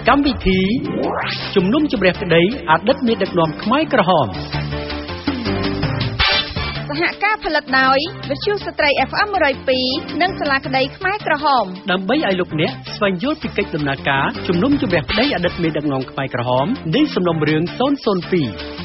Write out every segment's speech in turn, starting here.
កម្មវិធីជំនុំជម្រះក្តីអតីតមេដឹកនាំខ្មែរក្រហមសហការផលិតដោយវិទ្យុស្ត្រី FM 102និងសាលាក្តីខ្មែរក្រហមដើម្បីឲ្យលោកអ្នកស្វែងយល់ពីកិច្ចដំណើរការជំនុំជម្រះក្តីអតីតមេដឹកនាំខ្មែរក្រហមនៃសំណុំរឿង002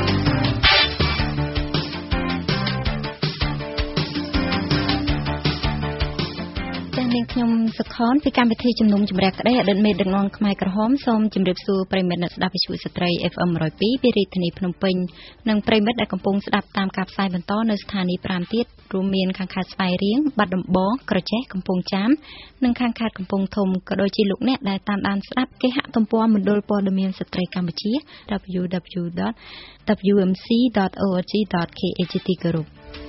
ខ្ញុំសុខនពីកម្មវិធីជំនុំជម្រះក្តីអតីតមេដឹកនាំខ្មែរក្រហមសូមជម្រាបសួរប្រិយមិត្តអ្នកស្ដាប់វិទ្យុស្ត្រី FM 102ពីរាជធានីភ្នំពេញនិងប្រិយមិត្តដែលកំពុងស្ដាប់តាមការផ្សាយបន្តនៅស្ថានីយ៍5ទៀតរួមមានខាងខេត្តស្វាយរៀងបាត់ដំបងក្រចេះកំពង់ចាមនិងខាងខេត្តកំពង់ធំក៏ដូចជាលោកអ្នកដែលតាមដានស្ដាប់គេហទំព័រមណ្ឌលព័ត៌មានស្ត្រីកម្ពុជា www.wmc.org.kh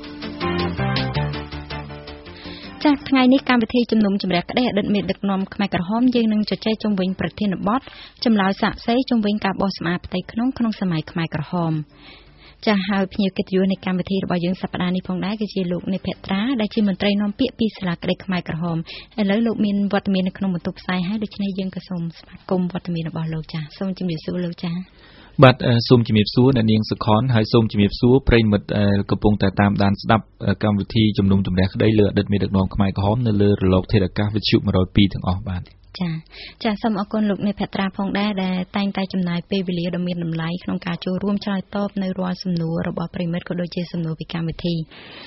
ចាស់ថ្ងៃនេះកម្មវិធីជំនុំជម្រះក្តីអតីតមេដឹកនាំខ្មែរក្រហមយើងនឹងជជែកជុំវិញប្រធានបទចម្លើយសាកសីជុំវិញការបោះសម្អាតផ្ទៃក្នុងសម័យខ្មែរក្រហមចាស់ហើយភ្ញៀវកិត្តិយសនៃកម្មវិធីរបស់យើងសប្តាហ៍នេះផងដែរគឺជាលោកនិភ័ត្រាដែលជាមន្ត្រីនាំពាក្យពីសាលាក្តីខ្មែរក្រហមឥឡូវលោកមានវត្តមាននៅក្នុងបន្ទប់ផ្សាយហើយដូច្នេះយើងក៏សូមស្វាគមន៍វត្តមានរបស់លោកចាស់សូមជម្រាបសួរលោកចាស់បាទសូមជំរាបសួរអ្នកនាងសុខនហើយសូមជំរាបសួរប្រិយមិត្តកំពុងតែតាមដានស្ដាប់កម្មវិធីជំនុំជម្រះក្តីលើអតីតមេដឹកនាំខ្មែរក្រហមនៅលើរលកធាតុអាកាសវិទ្យុ102ទាំងអស់បាទចាសូមអរគុណលោកនិភ័ត្រាផងដែរដែលតែងតែចំណាយពេលវេលាដ៏មានតម្លៃក្នុងការចូលរួមឆ្លើយតបនៅរាល់សំណួររបស់ប្រិយមិត្តក៏ដូចជាសំណួរពីកម្មវិធី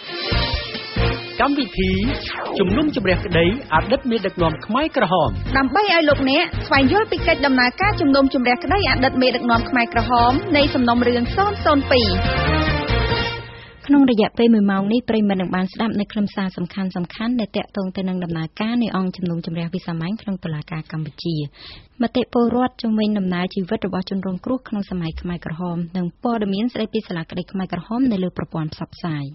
ជំនុំជម្រះក្តីអតីតមេដឹកនាំខ្មែរក្រហមដើម្បីឲ្យលោកអ្នកស្វែងយល់ពីកិច្ចដំណើរការជំនុំជម្រះក្តីអតីតមេដឹកនាំខ្មែរក្រហមនៃសំណុំរឿង002 ក្នុងរយៈពេល1ម៉ោងនេះប្រិយមិត្តនឹងបានស្ដាប់នៅខ្លឹមសារសំខាន់ដែលទាក់ទងទៅនឹងដំណើរការនៃអង្គជំនុំជម្រះវិសាមញ្ញក្នុងតុលាការកម្ពុជាមតិពលរដ្ឋជំវិញដំណើរជីវិតរបស់ជនរងគ្រោះក្នុងសម័យខ្មែរក្រហមនិងព័ត៌មានស្ដីពីសាលាក្តីខ្មែរក្រហមនៅលើប្រព័ន្ធផ្សព្វផ្សាយ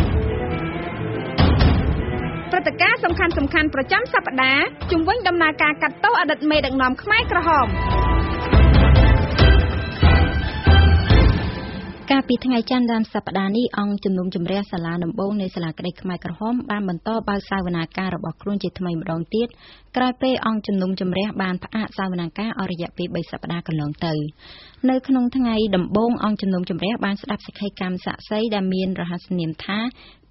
ព្រឹត្តិការណ៍សំខាន់ប្រចាំសប្តាហ៍ជំវិញដំណើរការកាត់ទោសអតីតមេដឹកនាំខ្មែរក្រហមកាលពីថ្ងៃច័ន្ទដើមសប្តាហ៍នេះអង្គជំនុំជម្រះសាលាដំបូងនៃសាលាក្តីខ្មែរក្រហមបានបន្តបើកសវនាការរបស់ខ្លួនជាថ្មីម្ដងទៀតក្រោយពេលអង្គជំនុំជម្រះបានផ្អាកសវនាការអស់រយៈពេល3សប្តាហ៍កន្លងទៅនៅក្នុងថ្ងៃដំបូងអង្គជំនុំជម្រះបានស្ដាប់សេចក្តីកម្មសាក្សីដែលមានរហស្សនាមថា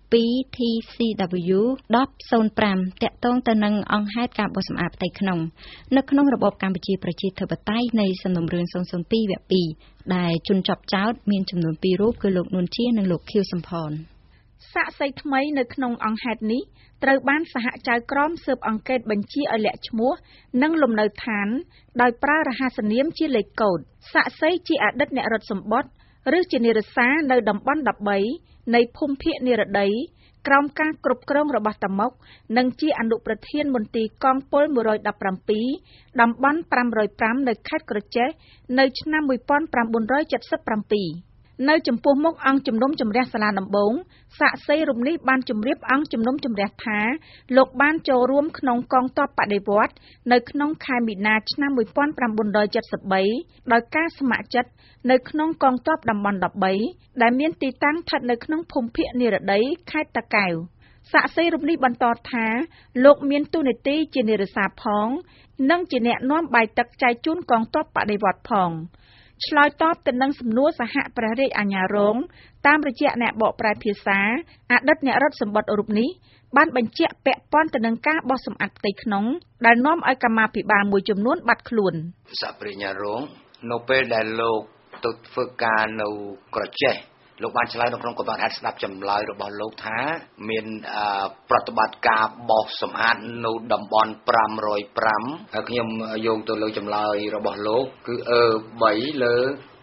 2TCW 1005តាក់ទងទៅនឹងអង្គហេតុការបោះសម្អាតផ្ទៃក្នុងនៅក្នុងរបបកម្ពុជាប្រជាធិបតេយ្យនៃសំណុំរឿង002វគ្គ2ដែលជនជាប់ចោទមានចំនួន2រូបគឺលោកនួនជានិងលោកខៀវសំផនសាក្សីថ្មីនៅក្នុងអង្គហេតុនេះត្រូវបានសហចៅក្រមស៊ើបអង្កេតបញ្ជាឲ្យលាក់ឈ្មោះនិងលំនៅឋានដោយប្រើរហស្សនាមជាលេខកូដសាក្សីជាអតីតអ្នករដ្ឋសម្បត្តិឬជានិរសានៅតំបន់13នៃភូមិភាគនិរតីក្រោមការគ្រប់គ្រងរបស់តាមុកនិងជាអនុប្រធានមន្ទីរកងពល117តំបន់505នៅខេត្តក្រចេះនៅឆ្នាំ1977នៅចំពោះមុខអង្គជំនុំជម្រះសាលាដំបងសាក្សីរូបនេះបានជម្រាបអង្គជំនុំជម្រះថាលោកបានចូលរួមក្នុងកងទ័ពបដិវត្តន៍នៅក្នុងខែមីនាឆ្នាំ1973ដោយការស្ម័គ្រចិត្តនៅក្នុងកងទ័ពតំបន់13ដែលមានទីតាំងស្ថិតនៅក្នុងភូមិភាគនិរតីខេត្តតាកែវសាក្សីរូបនេះបន្តថាលោកមានតួនាទីជានិរសាផងនិងជាអ្នកនាំបាយទឹកចែកជូនកងទ័ពបដិវត្តន៍ផងឆ្លើយតបទៅនឹងសំណួរសហព្រះរាជអាជ្ញារងតាមរយៈអ្នកបកប្រែភាសាអតីតអ្នករដ្ឋសម្បត្តិរូបនេះបានបញ្ជាក់ពាក់ព័ន្ធទៅនឹងការបោះសម្អាតផ្ទៃក្នុងដែលនាំឲ្យកម្មាភិបាលមួយចំនួនបាត់ខ្លួនសហព្រះអាជ្ញារងនៅពេលដែលលោកទៅធ្វើការនៅក្រចេះលោកបានឆ្លើយនៅក្នុងកំណត់ហេតុស្ដាប់ចម្លើយរបស់លោកថាមានប្រតិបត្តិការបោសសម្អាតនៅតំបន់505ហើយខ្ញុំយោងទៅលើចម្លើយរបស់លោកគឺ3លើ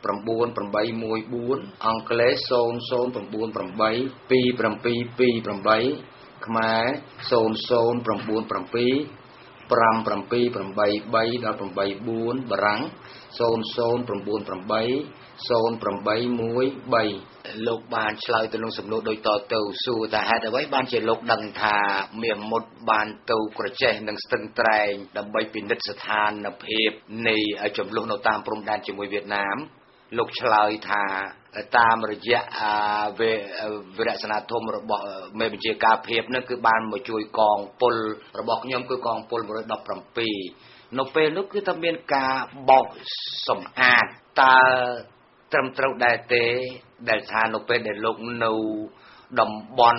9814អង់គ្លេស0098 2728ខ្មែរ0097 5783 ដល់84បារាំង0098 0813លោកបានឆ្លើយទៅនឹងសំណួរដូចតទៅសួរថាហេតុអ្វីបានជាលោកដឹងថាមាមុតបានទៅក្រចេះនិងស្ទឹងត្រែងដើម្បីពិនិត្យស្ថានភាពនៃចំនួននៅតាមព្រំដែនជាមួយវៀតណាមលោកឆ្លើយថាតាមរយៈវិរៈសេនាធំរបស់មេបញ្ជាការភាពនោះគឺបានមកជួយកងពលរបស់ខ្ញុំគឺកងពល117 នៅពេលនោះគឺថាមានការបោកសម្អាតតើត្រឹមត្រូវដែរទេដែលថានៅពេលដែលលោកនៅតំបន់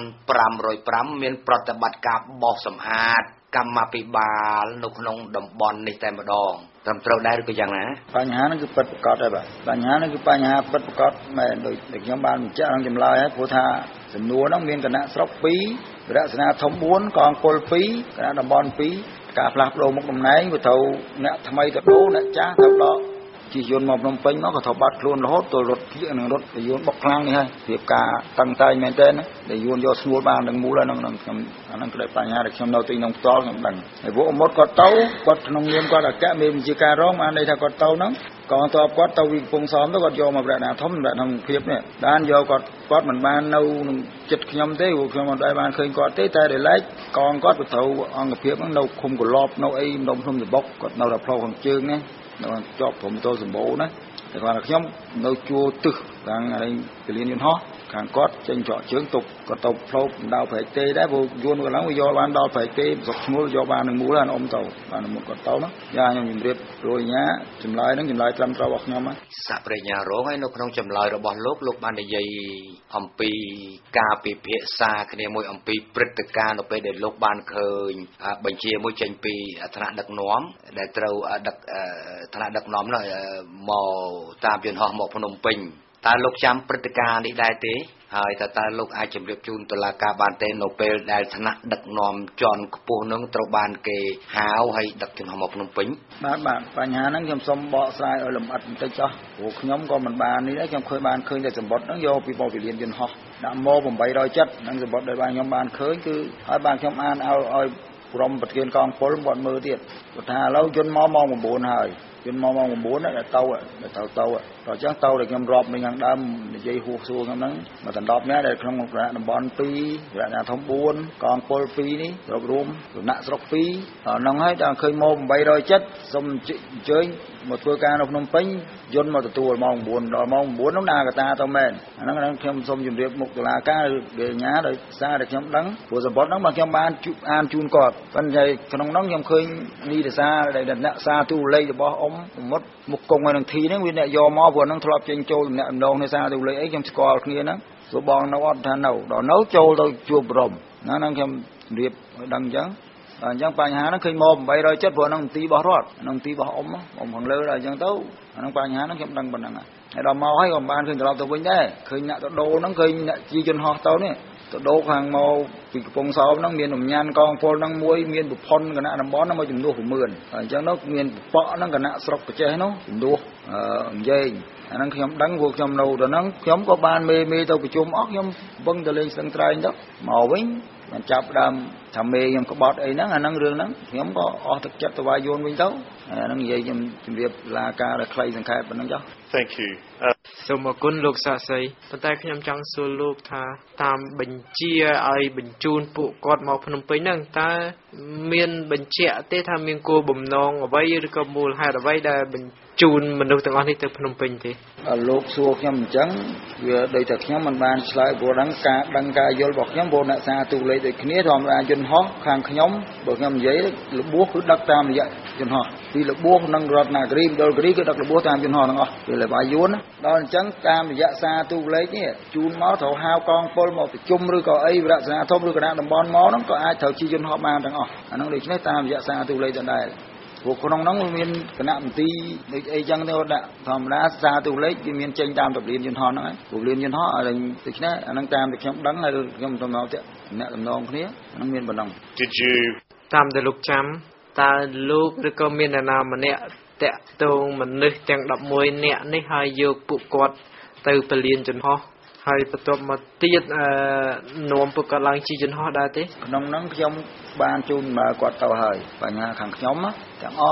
505មានប្រតិបត្តិការបោកសម្អាតកម្មាភិបាលនៅក្នុងតំបន់នេះតែម្ដងត្រឹមត្រូវដែរឬក៏យ៉ាងណាបញ្ហាហ្នឹងគឺពិតប្រាកដហើយបាទបញ្ហាហ្នឹងគឺបញ្ហាពិតប្រាកដមែនដោយខ្ញុំបានបញ្ជាក់ក្នុងចម្លើយហើយព្រោះថាចំនួនហ្នឹងមានគណៈស្រុក2រចនាធំ4កងពល2គណៈតំបន់2ការផ្លាស់ប្ដូរមុខតំណែងវាត្រូវអ្នកថ្មីទៅដូរអ្នកចាស់ទៅដកជាយន្តមកភ្នំពេញមកក៏ត្រូវបាត់ខ្លួនរហូតទៅរត់ភៀកនឹងរត់យន្តបុកខ្លាំងនេះហើយពីការតឹងតែងមែនទែនដែលយន្តយកស្នួលបាននឹងមូលហើយនឹងខ្ញុំអាហ្នឹងគឺបញ្ហាដែលខ្ញុំនៅទីក្នុងផ្ទាល់ខ្ញុំដឹងហើយពួកអមុតគាត់ទៅគាត់ក្នុងនាមគាត់អគ្គមេបញ្ជាការរងបានន័យថាគាត់ទៅហ្នឹងកងទ័ពគាត់ទៅវិកំពង់សោមទៅគាត់យកមកប្រាក់ណាធំប្រាក់ក្នុងភាពនេះបានយកគាត់មិនបាននៅនឹងចិត្តខ្ញុំទេព្រោះខ្ញុំមិនបានឃើញគាត់ទេតែដែលឡែកកងគាត់ទៅត្រូវអង្គភាពហ្នឹងនៅឃុំកលបនៅអីម្ដុំភ្នំសបុកគាត់នៅតែផ្លូវខាងជើងនេះនៅជាប់ព្រំទល់សម្បូរណាតែគាត់ខ្ញុំនៅជួទឹះខាងឯពលានយន្តហោះខាងគាត់ចេញច្រកជើងទុកគាត់ទៅផ្លូវដៅប្រែកទេដែរព្រោះយន្តកន្លងវាយកបានដល់ប្រែកទេស្រុកឈ្មោះយកបាននឹងមូលហើយអ៊ំទៅបានមុខគាត់ទៅណាយ៉ាខ្ញុំជំរាបព្រោះញ៉ាចម្លើយហ្នឹងចម្លើយត្រឹមត្រូវរបស់ខ្ញុំហ៎សាប្រញ្ញារងហើយនៅក្នុងចម្លើយរបស់លោកបាននិយាយអំពីការពិភាក្សាគ្នាមួយអំពីព្រឹត្តិការណ៍នៅពេលដែលលោកបានឃើញបញ្ជាមួយចេញពីថ្នាក់ដឹកនាំដែលត្រូវដឹកថ្នាក់ដឹកនាំនោះមកតាមយន្តហោះមកភ្នំពេញតើលោកចាំព្រឹត្តិការណ៍នេះដែរទេហើយតើលោកអាចជម្រាបជូនតុលាការបានទេនៅពេលដែលថ្នាក់ដឹកនាំជាន់ខ្ពស់នឹងត្រូវបានគេហៅហើយដឹកយន្តហោះមកភ្នំពេញបាទបញ្ហាហ្នឹងខ្ញុំសូមបកស្រាយឲ្យលម្អិតបន្តិចចុះព្រោះខ្ញុំក៏មិនបាននេះដែរខ្ញុំបានឃើញតែសម្បត្តិហ្នឹងយកពីមកវិលានយន្តហោះដាក់មក870ហ្នឹងសម្បត្តិដែលបានខ្ញុំបានឃើញគឺហើយបានខ្ញុំអានឲ្យក្រុមប្រធានកងពលគាត់មើលទៀតគាត់ថាឥឡូវយន្តមកម៉ោង9ហើយយន្តមកម៉ោង9ដែរទៅអញ្ចឹងទៅដែលខ្ញុំរាប់មិញខាងដើមនិយាយហួសសួរខ្ញុំហ្នឹងមកដណ្ដប់នេះដែលក្នុងតំបន់2រចនាធំ4កងពល2នេះគ្រប់រួមសំណាក់ស្រុក2ហ្នឹងហើយដល់ឃើញមក870សូមអញ្ជើញមកធ្វើការនៅភ្នំពេញយន្តមកទទួលម៉ោង9ដល់ម៉ោង9នោះណាកតាទៅមែនអាហ្នឹងខ្ញុំសូមជម្រាបមុខតុលាការឬញ្ញាដោយសារតែខ្ញុំដឹងព្រោះសម្បត្តិហ្នឹងមកខ្ញុំបានអានជូនគាត់ប៉ុន្តែក្នុងហ្នឹងខ្ញុំឃើញនីតិសាដែលអ្នកសារទូលេខរបស់អ៊ំមុតមុខគង់នៅនឹងធីហ្នឹងវាអ្នកយកមកព្រោះហ្នឹងធ្លាប់ចេញចូលម្នាក់ម្ដងនេះសារទូលេខអីខ្ញុំស្គាល់គ្នាហ្នឹងព្រោះបងនៅអត់ថានៅដល់នៅចូលទៅជួបព្រមហ្នឹងខ្ញុំជម្រាបឲ្យដឹងអញ្ចឹងអញ្ចឹងបញ្ហាហ្នឹងឃើញមក870ព្រោះហ្នឹងមន្ទីររបស់រដ្ឋហ្នឹងមន្ទីររបស់អ៊ំខាងលើដល់អញ្ចឹងទៅអាហ្នឹងបញ្ហាហ្នឹងខ្ញុំដឹងប៉ុណ្ណឹងហើយដល់មកហើយក៏បានឃើញត្រឡប់ទៅវិញដែរឃើញអ្នកទៅដូរហ្នឹងឃើញអ្នកជាយន្តហោះទៅនេះទៅដូរខាងមកពីកំពង់សោមហ្នឹងមានរំញ៉ានកងពលហ្នឹងមួយមានប្រផុនគណៈតំបន់ហ្នឹងមកចំនួន9អញ្ចឹងនោះមានប៉ក់ហ្នឹងគណៈស្រុកប្រចេះនោះចំនួននិយាយអាហ្នឹងខ្ញុំដឹងព្រោះខ្ញុំនៅទៅហ្នឹងខ្ញុំក៏បានមេទៅប្រជុំអស់ខ្ញុំវឹងទៅលេងស្ទឹងត្រែងទៅមកវិញបានចាប់ដើមថាមេខ្ញុំក្បត់អីហ្នឹងអាហ្នឹងរឿងហ្នឹងខ្ញុំក៏អស់ទឹកចិត្តទៅវាយយួនវិញទៅអាហ្នឹងនិយាយខ្ញុំជម្រាបលាការដល់ខ្លីសង្ខេបប៉ុណ្ណឹងចុះ Thank you សូមអរគុណលោកសាស្ត្រីប៉ុន្តែខ្ញុំចង់សួរលោកថាតាមបញ្ជាឲ្យបញ្ជូនពួកគាត់មកភ្នំពេញហ្នឹងតើមានបញ្ជាក់ទេថាមានគោលបំណងអ្វីឬក៏មូលហេតុអ្វីដែលបញ្ជូនមនុស្សទាំងអស់នេះទៅភ្នំពេញទេលោកសួរខ្ញុំអញ្ចឹងវាដូចតែខ្ញុំមិនបានឆ្លើយព្រោះដឹងការយល់របស់ខ្ញុំព្រោះអ្នកសារទូលេខដូចគ្នាធម្មតាយន្តហោះខាងខ្ញុំបើខ្ញុំនិយាយរបួសគឺដឹកតាមរយៈយន្តហោះពីរបួសនឹងរតនាគិរីមណ្ឌលគិរីគឺដឹករបួសតាមយន្តហោះទាំងអស់វាលេបាយយួនដល់អញ្ចឹងតាមរយៈសារទូលេខនេះជូនមកត្រូវហៅកងពលមកប្រជុំឬក៏អីវរៈសេនាធំឬគណៈតំបន់មកហ្នឹងក៏អាចត្រូវជាយន្តហោះបានទាំងអស់អាហ្នឹងដូច្នេះតាមរយៈសារទូលេខដដែលព្រោះក្នុងហ្នឹងមានគណៈមន្ទីរដូចអីចឹងទៅដាក់ធម្មតាសារទូលេខវាមានចេញតាមទលានយន្តហោះហ្នឹងហើយទលានយន្តហោះឲ្យដូច្នេះអាហ្នឹងតាមតែខ្ញុំដឹងហើយខ្ញុំទៅមកអ្នកតំណងគ្នាអាហ្នឹងមានប៉ុណ្ណឹង Did you តាមដែលលោកចាំតើលោកឬក៏មានអ្នកណាម្នាក់តាក់ទងមនុស្សទាំង11នាក់នេះហើយយកពួកគាត់ទៅពលានយន្តហោះហើយបន្ទាប់មកទៀតនាំពួកគាត់ឡើងជាយន្តហោះដែរទេក្នុងហ្នឹងខ្ញុំបានជូនមកគាត់ទៅហើយបញ្ហាខាងខ្ញុំទាំងអស់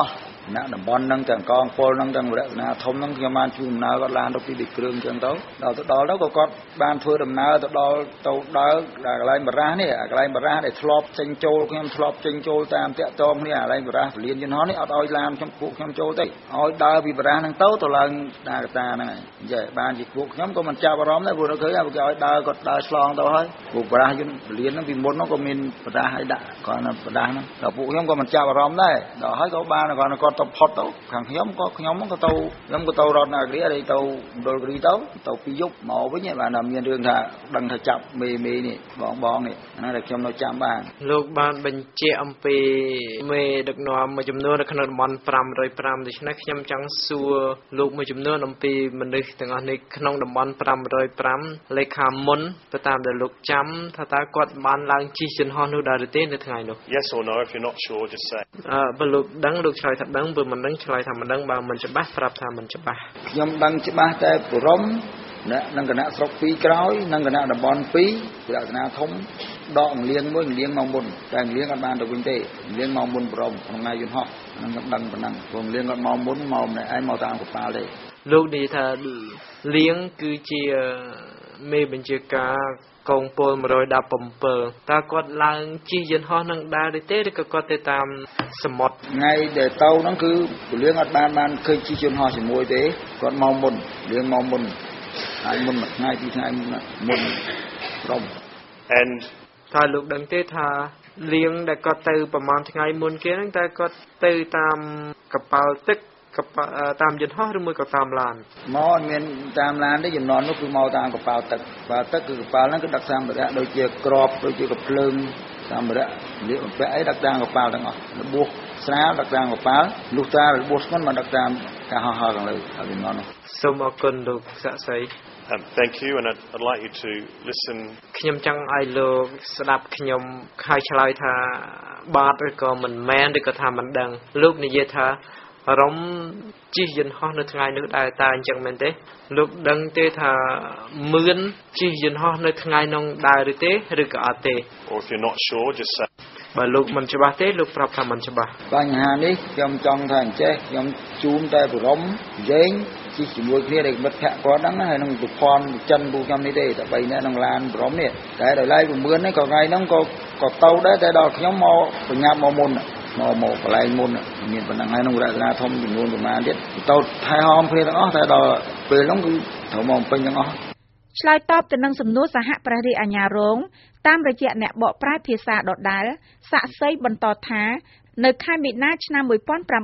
ណាតំបន់នឹងទាំងកងពលនឹងទាំងរចនាធំនឹងខ្ញុំបានជួបដំណើរគាត់ឡានទៅពីទីគ្រឿងចឹងទៅដល់ទៅក៏គាត់បានធ្វើដំណើរទៅដល់ទៅដើរកន្លែងបារាសនេះកន្លែងបារាសដែលធ្លាប់ចេញចូលខ្ញុំធ្លាប់ចេញចូលតាមតាក់តងគ្នាកន្លែងបារាសពលានយន្តហោះនេះអត់ឲ្យឡានខ្ញុំពួកខ្ញុំចូលទេឲ្យដើរពីបារាសហ្នឹងទៅឡើងដាកតាហ្នឹងហើយចាបានជាពួកខ្ញុំក៏មិនចាប់អារម្មណ៍ដែរព្រោះឃើញឲ្យដើរគាត់ដើរឆ្លងទៅហើយពួកបារាសយន្តពលានហ្នឹងពីមុនហ្នឹងក៏មានបារាសឲ្យដាក់គាត់ណាបារាសហ្នឹងដល់ពួកខ្ញុំក៏មិនចាប់អារម្មណ៍ដែរដល់ហើយក៏បានគាត់ទៅផុតទៅខាងខ្ញុំក៏ទៅខ្ញុំក៏ទៅរតនគិរីហើយទៅមណ្ឌលគិរីទៅពីយប់មកវិញបានមានរឿងថាដឹងថាចាប់មេនេះបងនេះហ្នឹងតែខ្ញុំនៅចាំបានលោកបានបញ្ជាក់អំពីមេដឹកនាំមួយចំនួននៅក្នុងតំបន់505ដូច្នេះខ្ញុំចង់សួរលោកមួយចំនួនអំពីមនុស្សទាំងអស់នេះក្នុងតំបន់505លេខាមុនទៅតាមដែលលោកចាំថាតើគាត់បានឡើងជិះយន្តហោះនោះដែរឬទេនៅថ្ងៃនោះ Yes or no if you're not sure just say បើលោកដឹងលោកឆ្លើយថាដឹងបើមិនដឹងឆ្លើយថាមិនដឹងបើមិនច្បាស់ប្រាប់ថាមិនច្បាស់ខ្ញុំដឹងច្បាស់តែបរមនិងគណៈស្រុក2ក្រោយនិងគណៈតំបន់2រចនាធំដកអង្លៀងមួយអង្លៀងមកមុនតែអង្លៀងអត់បានទៅវិញទេអង្លៀងមកមុនបរមក្នុងថ្ងៃយន្តហោះខ្ញុំដឹងប៉ុណ្ណឹងព្រោះអង្លៀងអត់មកមុនមកម្នាក់ឯងមកតាមកប៉ាល់ទេលោកនិយាយថាលៀងគឺជាមេបញ្ជាការកងពល117តើគាត់ឡើងជិះយន្តហោះនឹងដែរទេឬក៏គាត់ទៅតាមសមុទ្រថ្ងៃដែលទៅហ្នឹងគឺពលៀងអត់បានឃើញជិះយន្តហោះជាមួយទេគាត់មកមុនលៀងមកមុនហើយមុនមួយថ្ងៃពីរថ្ងៃមុនក្រុម and តើលោកដឹងទេថាលៀងដែលគាត់ទៅប្រហែលថ្ងៃមុនគេហ្នឹងតើគាត់ទៅតាមកប៉ាល់ទឹកតាមយន្តហោះឬមួយក៏តាមឡានមកអត់មានតាមឡានទេចំនួននោះគឺមកតាមកប៉ាល់ទឹកគឺកប៉ាល់ហ្នឹងគឺដឹកសម្ភារៈដូចជាក្របដូចជាកាភ្លើងសម្ភារៈលាបបំពាក់អីដឹកតាមកប៉ាល់ទាំងអស់របួសស្រាលដឹកតាមកប៉ាល់លុះតារបួសស្គន់មកដឹកតាមការហោះហើរខាងលើហើយចំនួននោះសូមអរគុណលោកសាក់សី thank you and I'd like you to listen ខ្ញុំចង់ឲ្យលោកស្ដាប់ខ្ញុំហើយឆ្លើយថាបាទឬក៏មិនមែនឬក៏ថាមិនដឹងលោកនិយាយថារំជិះយន្តហោះនៅថ្ងៃនោះដែរតើអញ្ចឹងមែនទេលោកដឹងទេថាមឿនជិះយន្តហោះនៅថ្ងៃនោះដែរឬទេឬក៏អត់ទេ or if you're not sure just say បើលោកមិនច្បាស់ទេលោកប្រាប់ថាមិនច្បាស់បញ្ហានេះខ្ញុំចង់ថាអញ្ចេះខ្ញុំជូនតែបរំយេងជិះជាមួយគ្នាដែលមិត្តភក្តិគាត់ហ្នឹងហើយនឹងប្រព័ន្ធចិនពួកខ្ញុំនេះទេតែ3នាក់នឹងឡានបរំនេះតែដល់ឡៃ9នេះក៏ថ្ងៃហ្នឹងក៏ទៅដែរតែដល់ខ្ញុំមកបញ្ញាប់មកមុនមកកន្លែងមុនមានប៉ុណ្ណឹងហើយក្នុងរចនាធំចំនួនប្រមាណទៀតទៅថែហោមគ្នាទាំងអស់តែដល់ពេលហ្នឹងគឺត្រូវមកពេញទាំងអស់ឆ្លើយតបទៅនឹងសំណួរសហព្រះរាជអាជ្ញារងតាមរយៈអ្នកបកប្រែភាសាដដែលសាក់សីបន្តថានៅខែមីនាឆ្នាំ1977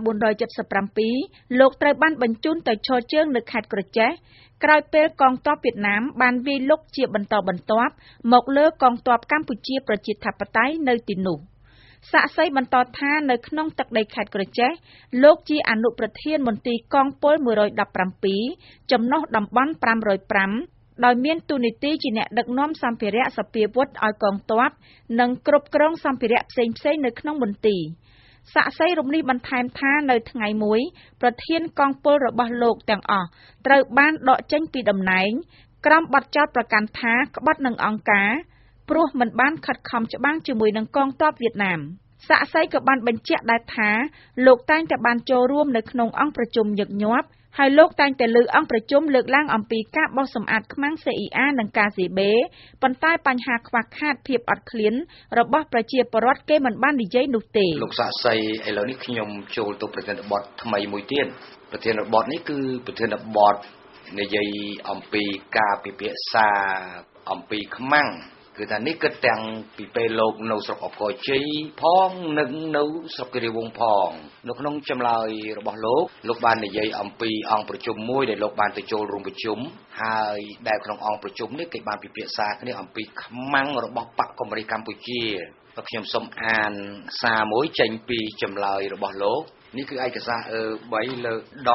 លោកត្រូវបានបញ្ជូនទៅឈរជើងនៅខេត្តក្រចេះក្រោយពេលកងទ័ពវៀតណាមបានវាយលុកជាបន្តបន្ទាប់មកលើកងទ័ពកម្ពុជាប្រជាធិបតេយ្យនៅទីនោះសាក់សីបន្តថានៅក្នុងទឹកដីខេត្តក្រចេះលោកជាអនុប្រធានមន្ទីរកងពល117ចំណុះតំបន់505ដោយមានតួនាទីជាអ្នកដឹកនាំសម្ភារៈសព្វាវុធឲ្យកងទ័ពនិងគ្រប់គ្រងសម្ភារៈផ្សេងៗនៅក្នុងមន្ទីរសាក់សីរំលឹកបន្ថែមថានៅថ្ងៃមួយប្រធានកងពលរបស់លោកទាំងអស់ត្រូវបានដកចេញពីតំណែងក្រោមបទចោទប្រកាន់ថាក្បត់នឹងអង្គការព្រោះមិនបានខិតខំច្បាំងជាមួយនឹងកងទ័ពវៀតណាមសាក់សីក៏បានបញ្ជាក់ដែរថាលោកតែងតែបានចូលរួមនៅក្នុងអង្គប្រជុំញឹកញាប់ហើយលោកតែងតែលើកអង្គប្រជុំលើកឡើងអំពីការបោះសម្អាតខ្មាំង CIA និង KGB ប៉ុន្តែបញ្ហាខ្វះខាតភាពអត់ឃ្លានរបស់ប្រជាពលរដ្ឋគេមិនបាននិយាយនោះទេលោកសាក់សីឥឡូវនេះខ្ញុំចូលទៅប្រធានបទថ្មីមួយទៀតប្រធានបទនេះគឺប្រធានបទនិយាយអំពីការពិភាក្សាអំពីខ្មាំងគឺថានេះគិតទាំងពីពេលលោកនៅស្រុកអបកជ័យផងនិងនៅស្រុកគិរីវង្សផងនៅក្នុងចម្លើយរបស់លោកបាននិយាយអំពីអង្គប្រជុំមួយដែលលោកបានទៅចូលរួមប្រជុំហើយដែលក្នុងអង្គប្រជុំនេះគេបានពិភាក្សាគ្នាអំពីខ្មាំងរបស់បកកុម្មុយនីសកម្ពុជាហើយខ្ញុំសូមអានសារមួយចេញពីចម្លើយរបស់លោកនេះគឺឯកសារ3លើ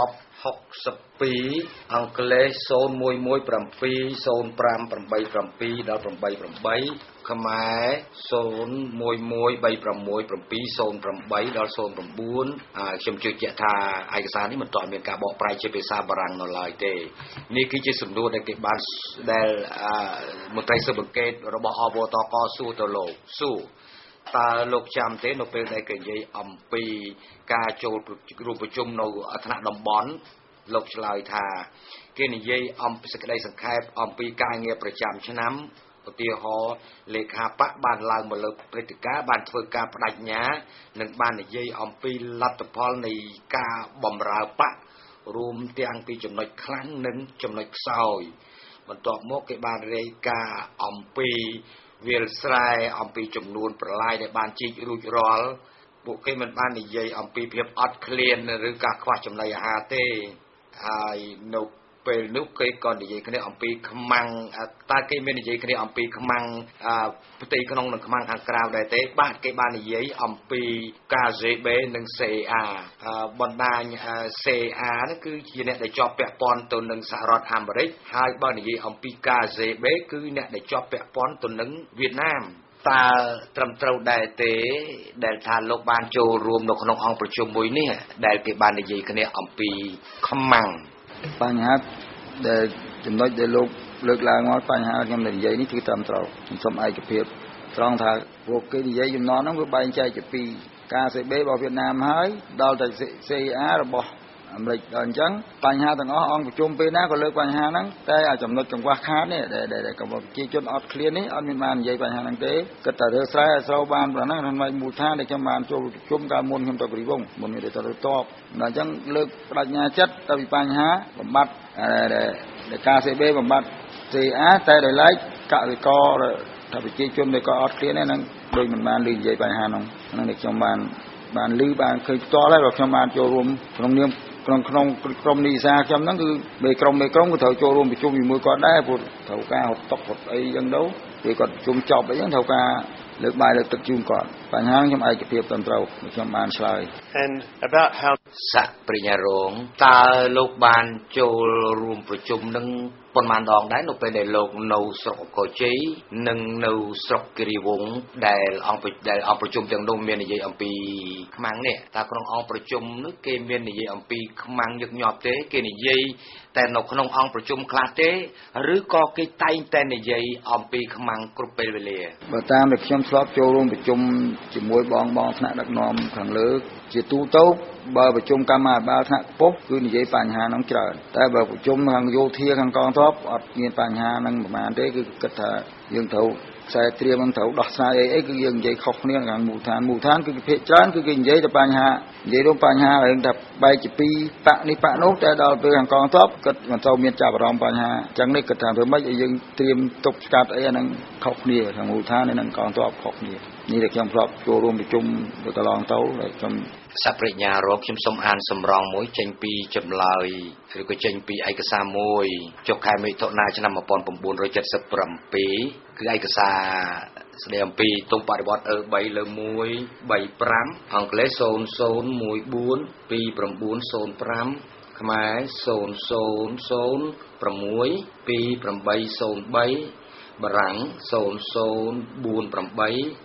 1062អង់គ្លេស01170587ដល់88ខ្មែរ01136708ដល់09ខ្ញុំជឿជាក់ថាឯកសារនេះមិនទាន់មានការបកប្រែជាភាសាបារាំងនៅឡើយទេនេះគឺជាសំណួរដែលគេបានដែលមន្ត្រីស៊ើបអង្កេតរបស់អបតកសួរទៅលោកសួរតើលោកចាំទេនៅពេលដែលគេនិយាយអំពីការចូលរួមប្រជុំនៅថ្នាក់តំបន់លោកឆ្លើយថាគេនិយាយអំពីសេចក្តីសង្ខេបអំពីការងារប្រចាំឆ្នាំឧទាហរណ៍លេខាបកបានឡើងមកលើព្រឹត្តិការណ៍បានធ្វើការបដិញ្ញានិងបាននិយាយអំពីលទ្ធផលនៃការបម្រើបករួមទាំងពីចំណុចខ្លាំងនិងចំណុចខ្សោយបន្ទាប់មកគេបានរាយការណ៍អំពីវាលស្រែអំពីចំនួនប្រឡាយដែលបានជីករួចរាល់ពួកគេមិនបាននិយាយអំពីភាពអត់ឃ្លានឬការខ្វះចំណីអាហារទេហើយនៅពេលនោះគេក៏និយាយគ្នាអំពីខ្មាំងតើគេមាននិយាយគ្នាអំពីខ្មាំងផ្ទៃក្នុងនិងខ្មាំងខាងក្រៅដែរទេបាទគេបាននិយាយអំពី KZB និង CA បណ្ដាញ CA នេះគឺជាអ្នកដែលជាប់ពាក់ព័ន្ធទៅនឹងសហរដ្ឋអាមេរិកហើយបើនិយាយអំពី KZB គឺអ្នកដែលជាប់ពាក់ព័ន្ធទៅនឹងវៀតណាមតើត្រឹមត្រូវដែរទេដែលថាលោកបានចូលរួមនៅក្នុងអង្គប្រជុំមួយនេះដែលគេបាននិយាយគ្នាអំពីខ្មាំងបញ្ហាដែលចំណុចដែលលោកលើកឡើងមកបញ្ហាខ្ញុំនិយាយនេះគឺត្រឹមត្រូវខ្ញុំសូមឯកភាពត្រង់ថាពួកគេនិយាយចំណងហ្នឹងវាបែងចែកជាពីរការ CB របស់វៀតណាមហើយដល់តែ CA របស់អាមេរិកដល់អញ្ចឹងបញ្ហាទាំងអស់អង្គប្រជុំពេលណាក៏លើកបញ្ហាហ្នឹងតែចំណុចកង្វះខាតនេះដែលកង្វះប្រជាជនអត់ឃ្លាននេះអត់មានបាននិយាយបញ្ហាហ្នឹងទេគិតតែរើស្រែឲ្យស្រូវបានប៉ុណ្ណឹងក្នុងមូលដ្ឋានដែលខ្ញុំបានចូលប្រជុំកាលមុនខ្ញុំទៅព្រីវងមុននេះទៅតបដល់អញ្ចឹងលើកបដិញ្ញាចិត្តទៅពីបញ្ហាបំបត្តិដែលការ CB បំបត្តិ CA តែដោយឡែកកសិករថាប្រជាជនដែលក៏អត់ឃ្លានហ្នឹងដូចមិនបានលឺនិយាយបញ្ហាហ្នឹងដែលខ្ញុំបានលឺបានឃើញផ្ទាល់ហើយខ្ញុំបានចូលរួមក្នុងនាមក្នុងក្រុមនីសាខ្ញុំហ្នឹងគឺមេក្រុមក៏ត្រូវចូលរួមប្រជុំជាមួយគាត់ដែរព្រោះត្រូវការហត់តុកហត់អីចឹងទៅពេលគាត់ប្រជុំចប់អីចឹងត្រូវការលើកបាយលើកទឹកជូនគាត់បញ្ហាខ្ញុំឯកភាពត្រឹមត្រូវខ្ញុំបានឆ្លើយ And about how សាក់ប្រញ្ញារងតើលោកបានចូលរួមប្រជុំនឹងប៉ុន្មានដងដែរនៅពេលដែលលោកនៅស្រុកកោជ័យនិងនៅស្រុកគិរីវង្សដែលអង្គប្រជុំទាំងនោះមាននិយាយអំពីខ្មាំងនេះតើក្នុងអង្គប្រជុំនោះគេមាននិយាយអំពីខ្មាំងញឹកញាប់ទេគេនិយាយតែនៅក្នុងអង្គប្រជុំខ្លះទេឬក៏គេតែងតែនិយាយអំពីខ្មាំងគ្រប់ពេលវេលាបើតាមដែលខ្ញុំធ្លាប់ចូលរួមប្រជុំជាមួយបងថ្នាក់ដឹកនាំខាងលើជាទូទៅបើប្រជុំកម្មាភិបាលថ្នាក់ខ្ពស់គឺនិយាយបញ្ហាហ្នឹងច្រើនតែបើប្រជុំខាងយោធាខាងកងទ័ពអត់មានបញ្ហាហ្នឹងប្រហែលទេគឺគិតថាយើងត្រូវខ្សែត្រៀមហ្នឹងត្រូវដោះស្រាយអីគឺយើងនិយាយខុសគ្នាខាងមូលដ្ឋានគឺភាគច្រើនគឺគេនិយាយតែបញ្ហានិយាយរួមបញ្ហារឿងថាបែកជាពីរបកនេះបកនោះតែដល់ពេលខាងកងទ័ពគិតមិនសូវមានចាប់អារម្មណ៍បញ្ហាអញ្ចឹងនេះគិតថាធ្វើម៉េចឲ្យយើងត្រៀមទប់ស្កាត់អីអាហ្នឹងខុសគ្នាខាងមូលដ្ឋាននិងកងទ័ពខុសគ្នានេះដែលខ្ញុំធ្លាប់ចូលរួមប្រជុំទៅកន្លងទៅដែលខ្ញុំសប្រញ្ញារកខ្ញុំសូមអានសម្រងមួយចេញពីចម្លើយឬក៏ចេញពីឯកសារមួយចុះខែមិថុនាឆ្នាំ1977គឺឯកសារស្ដីអំពីទង់បរិវត្ត3លើ1 35អង់គ្លេស00142905ខ្មែរ00062803បារាំង0048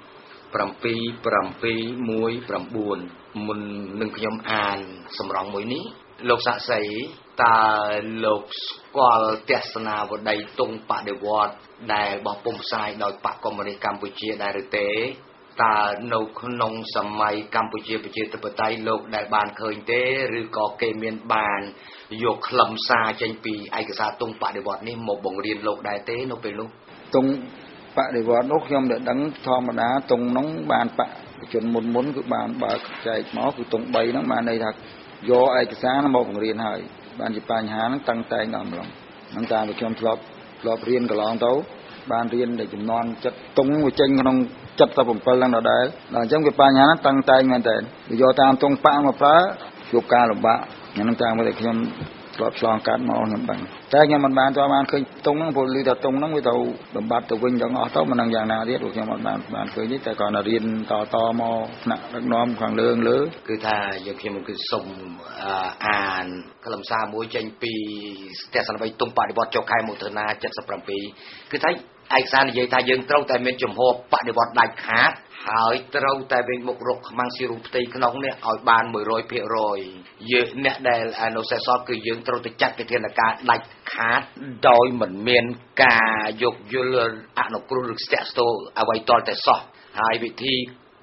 7719មុននឹងខ្ញុំអានសម្រងមួយនេះលោកសាក់សីតើលោកស្គាល់ទស្សនាវដ្តីទង់បដិវត្តដែលបោះពុម្ពផ្សាយដោយបកកុម្មុយនីសកម្ពុជាដែរឬទេតើនៅក្នុងសម័យកម្ពុជាប្រជាធិបតេយ្យលោកដែលបានឃើញទេឬក៏គេមានបានយកខ្លឹមសារចេញពីឯកសារទង់បដិវត្តនេះមកបង្រៀនលោកដែរទេនៅពេលនោះទង់បដិវត្តនោះខ្ញុំដែលដឹងធម្មតាទង់នោះបានបច្ចជនមុនគឺបានបើកចែកមកគឺទង់3ហ្នឹងបានន័យថាយកឯកសារមកបង្រៀនហើយបានជាបញ្ហាហ្នឹងតាំងតែងដល់ម្លងហ្នឹងតាមដែលខ្ញុំធ្លាប់រៀនកន្លងទៅបានរៀនតែចំនួនចិត្តទង់វាចេញក្នុង77ហ្នឹងដល់ដែរដល់អញ្ចឹងវាបញ្ហាហ្នឹងតាំងតែងមែនតើយកតាមទង់ប៉ាមកប្រើជួបការលំបាកហ្នឹងតាមដែលខ្ញុំធ្លាប់ឆ្លងកាត់មកខ្ញុំដឹងតែខ្ញុំមិនបានទៅបានឃើញទង់ហ្នឹងព្រោះឮថាទង់ហ្នឹងវាទៅបំបត្តិទៅវិញទាំងអស់ទៅមិនដឹងយ៉ាងណាទៀតព្រោះខ្ញុំអត់បានឃើញទេតែគាត់ទៅរៀនតមកថ្នាក់ដឹកនាំខាងលើគឺថាយើងខ្ញុំគឺសុំអានខ្លឹមសារមួយចេញពីទស្សនវិជ្ជាទង់បដិវត្តចុះខែមិថុនា77គឺថាឯកសារនិយាយថាយើងត្រូវតែមានជំហរបដិវត្តដាច់ខាតហើយត្រូវតែវិញមុខរកខ្មាំងស៊ីរូផ្ទៃក្នុងនេះឲ្យបាន 100% យើងអ្នកដែលនៅសេសសល់គឺយើងត្រូវតែចាត់វិធានការដាច់ខាតដោយមិនមានការយកយល់អនុគ្រោះឬស្ទាក់ស្ទើរអ្វីតលតែសោះហើយវិធី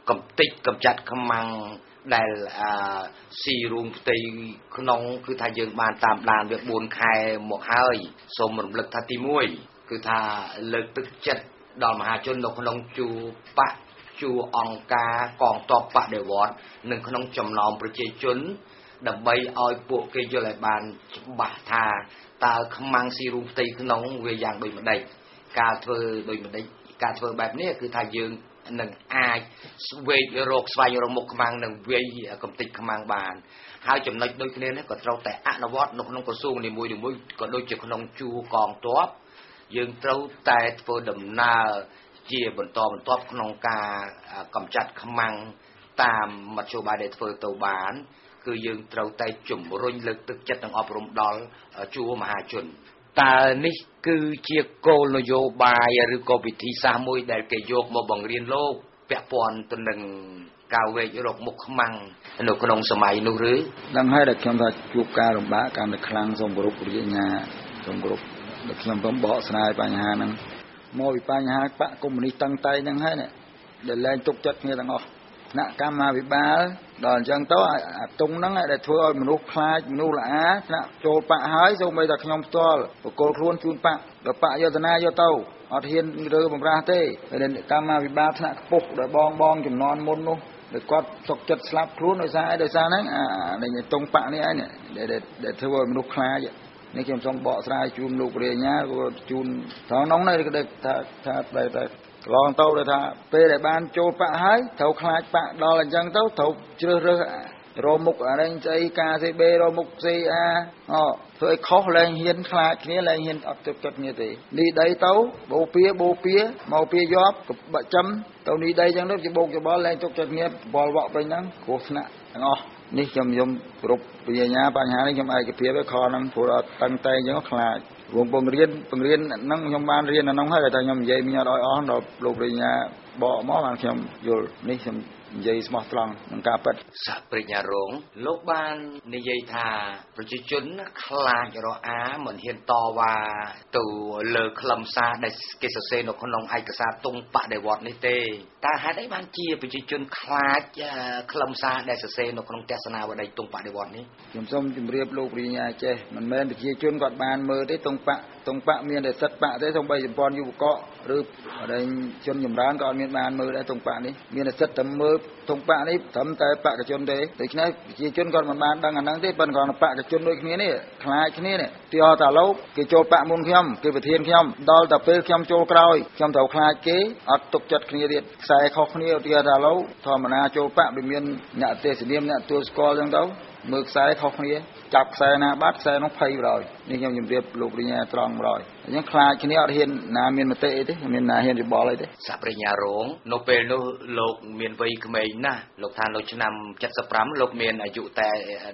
កំតិចកំចាត់ខ្មាំងដែលស៊ីរូងផ្ទៃក្នុងគឺថាយើងបានតាមដានវា4ខែមកហើយសូមរំលឹកថាទី1គឺថាលើកទឹកចិត្តដល់មហាជននៅក្នុងជួរបកជួអង្គការកងទ័ពបដិវត្តន៍និងក្នុងចំណោមប្រជាជនដើម្បីឲ្យពួកគេយល់ឲ្យបានច្បាស់ថាតើខ្មាំងស៊ីរូងផ្ទៃក្នុងវាយ៉ាងដូចម្ដេចការធ្វើដូចម្ដេចការធ្វើបែបនេះគឺថាយើងនឹងអាចស្វែងរកមុខខ្មាំងនិងវាយកំទេចខ្មាំងបានហើយចំណុចដូចគ្នានេះក៏ត្រូវតែអនុវត្តនៅក្នុងក្រសួងនីមួយៗក៏ដូចជាក្នុងជួរកងទ័ពយើងត្រូវតែធ្វើដំណើរជាបន្តបន្ទាប់ក្នុងការកម្ចាត់ខ្មាំងតាមមធ្យោបាយដែលធ្វើទៅបានគឺយើងត្រូវតែជំរុញលើកទឹកចិត្តនិងអប់រំដល់ជួរមហាជនតើនេះគឺជាគោលនយោបាយឬក៏វិធីសាស្ត្រមួយដែលគេយកមកបង្រៀនលោកពាក់ព័ន្ធទៅនឹងការវែករកមុខខ្មាំងនៅក្នុងសម័យនោះឬដឹងហើយដែលខ្ញុំថាជួបការលំបាកកាន់តែខ្លាំងសូមគោរពព្រះញ្ញាសូមគោរពដែលខ្ញុំសូមបកស្រាយបញ្ហាហ្នឹងមកពីបញ្ហាបកកុម្មុយនីសតឹងតែហ្នឹងហើយដែលលែងទុកចិត្តគ្នាទាំងអស់គណៈកម្មាភិបាលដល់អញ្ចឹងទៅអាតុងហ្នឹងដែលធ្វើឲ្យមនុស្សខ្លាចមនុស្សល្អថ្នាក់ចូលបកហើយសូម្បីតែខ្ញុំផ្ទាល់បកគលខ្លួនជូនបកដល់បកយុទ្ធនាយកទៅអត់ហ៊ានរើបំរាស់ទេហើយកម្មាភិបាលថ្នាក់ខ្ពស់ដែលបងចំនួនមុននោះដែលគាត់ទុកចិត្តស្លាប់ខ្លួនដោយសារហ្នឹងអាតុងបកនេះឯងដែលធ្វើឲ្យមនុស្សខ្លាចនេះខ្ញុំសូមបកស្រាយជូនលោករាជញាក៏ជូនត្រង់នោះនេះគឺថាតែកន្លងទៅដែលថាពេលដែលបានចូលបកហើយត្រូវខ្លាចបកដល់អញ្ចឹងទៅត្រូវជ្រើសរើសរមុខអរិញស្អីការ CB រមុខ CA ធ្វើឲ្យខុសលែងហ៊ានខ្លាចគ្នាលែងហ៊ានអត់ទឹកចិត្តគ្នាទេនេះដីទៅបូព៌ាមកពៀយប់បាក់ចំទៅនេះដីអញ្ចឹងទៅជាបោកច្បល់លែងទុកចិត្តគ្នាបលវក់ពេញហ្នឹងគ្រោះថ្នាក់ទាំងអស់នេះខ្ញុំគ្រប់ពញ្ញាបញ្ហានេះខ្ញុំឯកភាពឯខហ្នឹងព្រោះអត់តឹងតែអញ្ចឹងខ្លាចវងបង្រៀនហ្នឹងខ្ញុំបានរៀនអាហ្នឹងហើយតែខ្ញុំនិយាយមានអត់ឲ្យអស់ដល់លោកពញ្ញាបកមកបានខ្ញុំយល់នេះខ្ញុំនិយាយស្មោះត្រង់នឹងការពិតសហប្រញ្ញារងលោកបាននិយាយថាប្រជាជនខ្លាចរអាមិនហ៊ានតវ៉ាទៅលើខ្លឹមសារដែលគេសរសេរនៅក្នុងឯកសារតុងបដិវត្តន៍នេះទេតើហេតុអីបានជាប្រជាជនខ្លាចខ្លឹមសារដែលសរសេរនៅក្នុងទស្សនាវដ្តីតុងបដិវត្តន៍នេះខ្ញុំសូមជម្រាបលោកពញ្ញាចេះមិនមែនប្រជាជនគាត់បានមើលទេតុងបកមានតែសិទ្ធិបកទេសូម្បីសម្ព័ន្ធយុវកឬដែលជនចម្រើនក៏អត់មានបានមើលដែរតុងបកនេះមានតែសិទ្ធិតែមើលតុងបកនេះត្រឹមតែបកជនទេដូច្នេះប្រជាជនគាត់មិនបានដឹងអាហ្នឹងទេប៉ុន្តែគាត់បកជនដូចគ្នានេះខ្លាចគ្នានេះទីហោតាលោកគេចូលបកមុនខ្ញុំគេប្រធានខ្ញុំដល់តែពេលខ្ញុំចូលក្រោយខ្ញុំត្រូវខ្លាចគេអត់ទុកចិត្តគ្នាទៀតខ្សែខុសគ្នាទីហោតាលោកធម្មតាចូលបកវាមានអ្នកទេសនាមអ្នកទួលស្គាល់អញ្ចឹងទៅមើលខ្សែខុសគ្នាចាប់ខ្សែណាបាត់ខ្សែនោះភ័យបរយនេះខ្ញុំជម្រាបលោកប្រញ្ញាត្រង់បរយអញ្ចឹងខ្លាចគ្នាអត់ហ៊ានណាមានមតិអីទេមានណាហ៊ានយោបល់អីទេសហប្រញ្ញារងនៅពេលនោះលោកមានវ័យក្មេងណាស់លោកថានៅឆ្នាំ75លោកមានអាយុតែ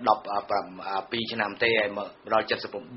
12ឆ្នាំទេហើយមកដល់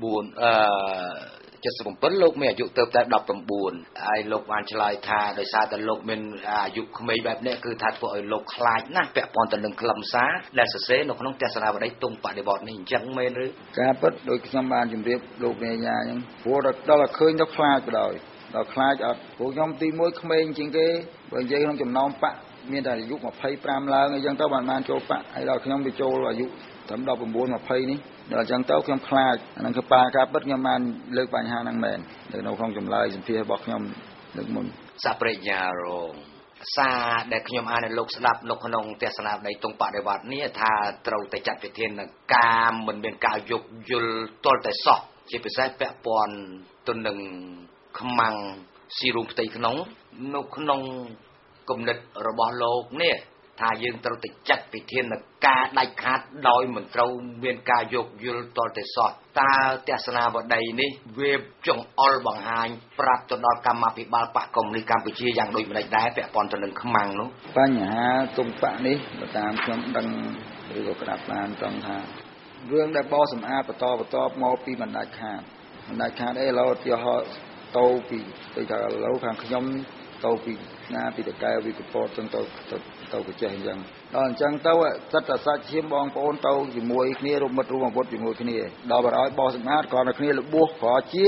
77លោកមានអាយុទៅតែ19ហើយលោកបានឆ្លើយថាដោយសារតែលោកមានអាយុក្មេងបែបនេះគឺថាធ្វើឲ្យលោកខ្លាចណាស់ពាក់ព័ន្ធទៅនឹងខ្លឹមសារដែលសរសេរនៅក្នុងទស្សនាវដ្តីតុងបដិវត្តន៍នេះអញ្ចឹងមែនឬការពិតដោយខ្ញុំបានជម្រាបលោកនាងអញ្ចឹងព្រោះដល់តែឃើញទៅខ្លាចបដ ாய் ដល់ខ្លាចអត់ព្រោះខ្ញុំទី1ក្មេងជាងគេបើនិយាយក្នុងចំណោមបកមានតែអាយុ25ឡើងអញ្ចឹងទៅបានចូលបកហើយដល់ខ្ញុំទៅចូលអាយុត្រឹម19 20នេះដល់អញ្ចឹងទៅខ្ញុំខ្លាចអាហ្នឹងគឺការពិតខ្ញុំបានលើកបញ្ហាហ្នឹងមែននៅក្នុងចម្លើយសម្ភាររបស់ខ្ញុំលើកមុនសហប្រញ្ញារងសារដែលខ្ញុំអានឲ្យលោកស្ដាប់នៅក្នុងទស្សនាវដ្តីតុងបដិវត្តន៍នេះថាត្រូវតែចាត់វិធានការមិនមានការយោគយល់ទាល់តែសោះជាពិសេសពាក់ព័ន្ធទៅនឹងខ្មាំងស៊ីរូងផ្ទៃក្នុងនៅក្នុងគំនិតរបស់លោកនេះថាយើងត្រូវតែចាត់វិធានការដាច់ខាតដោយមិនត្រូវមានការយោគយល់ទាល់តែសោះតើទស្សនាវដ្តីនេះវាចង្អុលបង្ហាញប្រាប់ទៅដល់កម្មាភិបាលបកកុម្មុយនីសកម្ពុជាយ៉ាងដូចម្តេចដែរពាក់ព័ន្ធទៅនឹងខ្មាំងនោះបញ្ហាតុងបកនេះបើតាមខ្ញុំដឹងឬក៏ក្តាប់បានត្រង់ថារឿងដែលបោសម្អាតបន្តមកពីបណ្ដាច់ខាតអីឥឡូវទីហោទៅពីទៅថាឥឡូវខាងខ្ញុំទៅពីណាពីតកែពីកពតចឹងទៅចេះអញ្ចឹងដល់អញ្ចឹងទៅសិតតែសាច់ឈាមបងប្អូនទៅជាមួយគ្នារួមមិត្តរួមអាវុធជាមួយគ្នាដល់បើឲ្យបោះសម្អាតគ្រាន់តែគ្នាលបួសក្រជា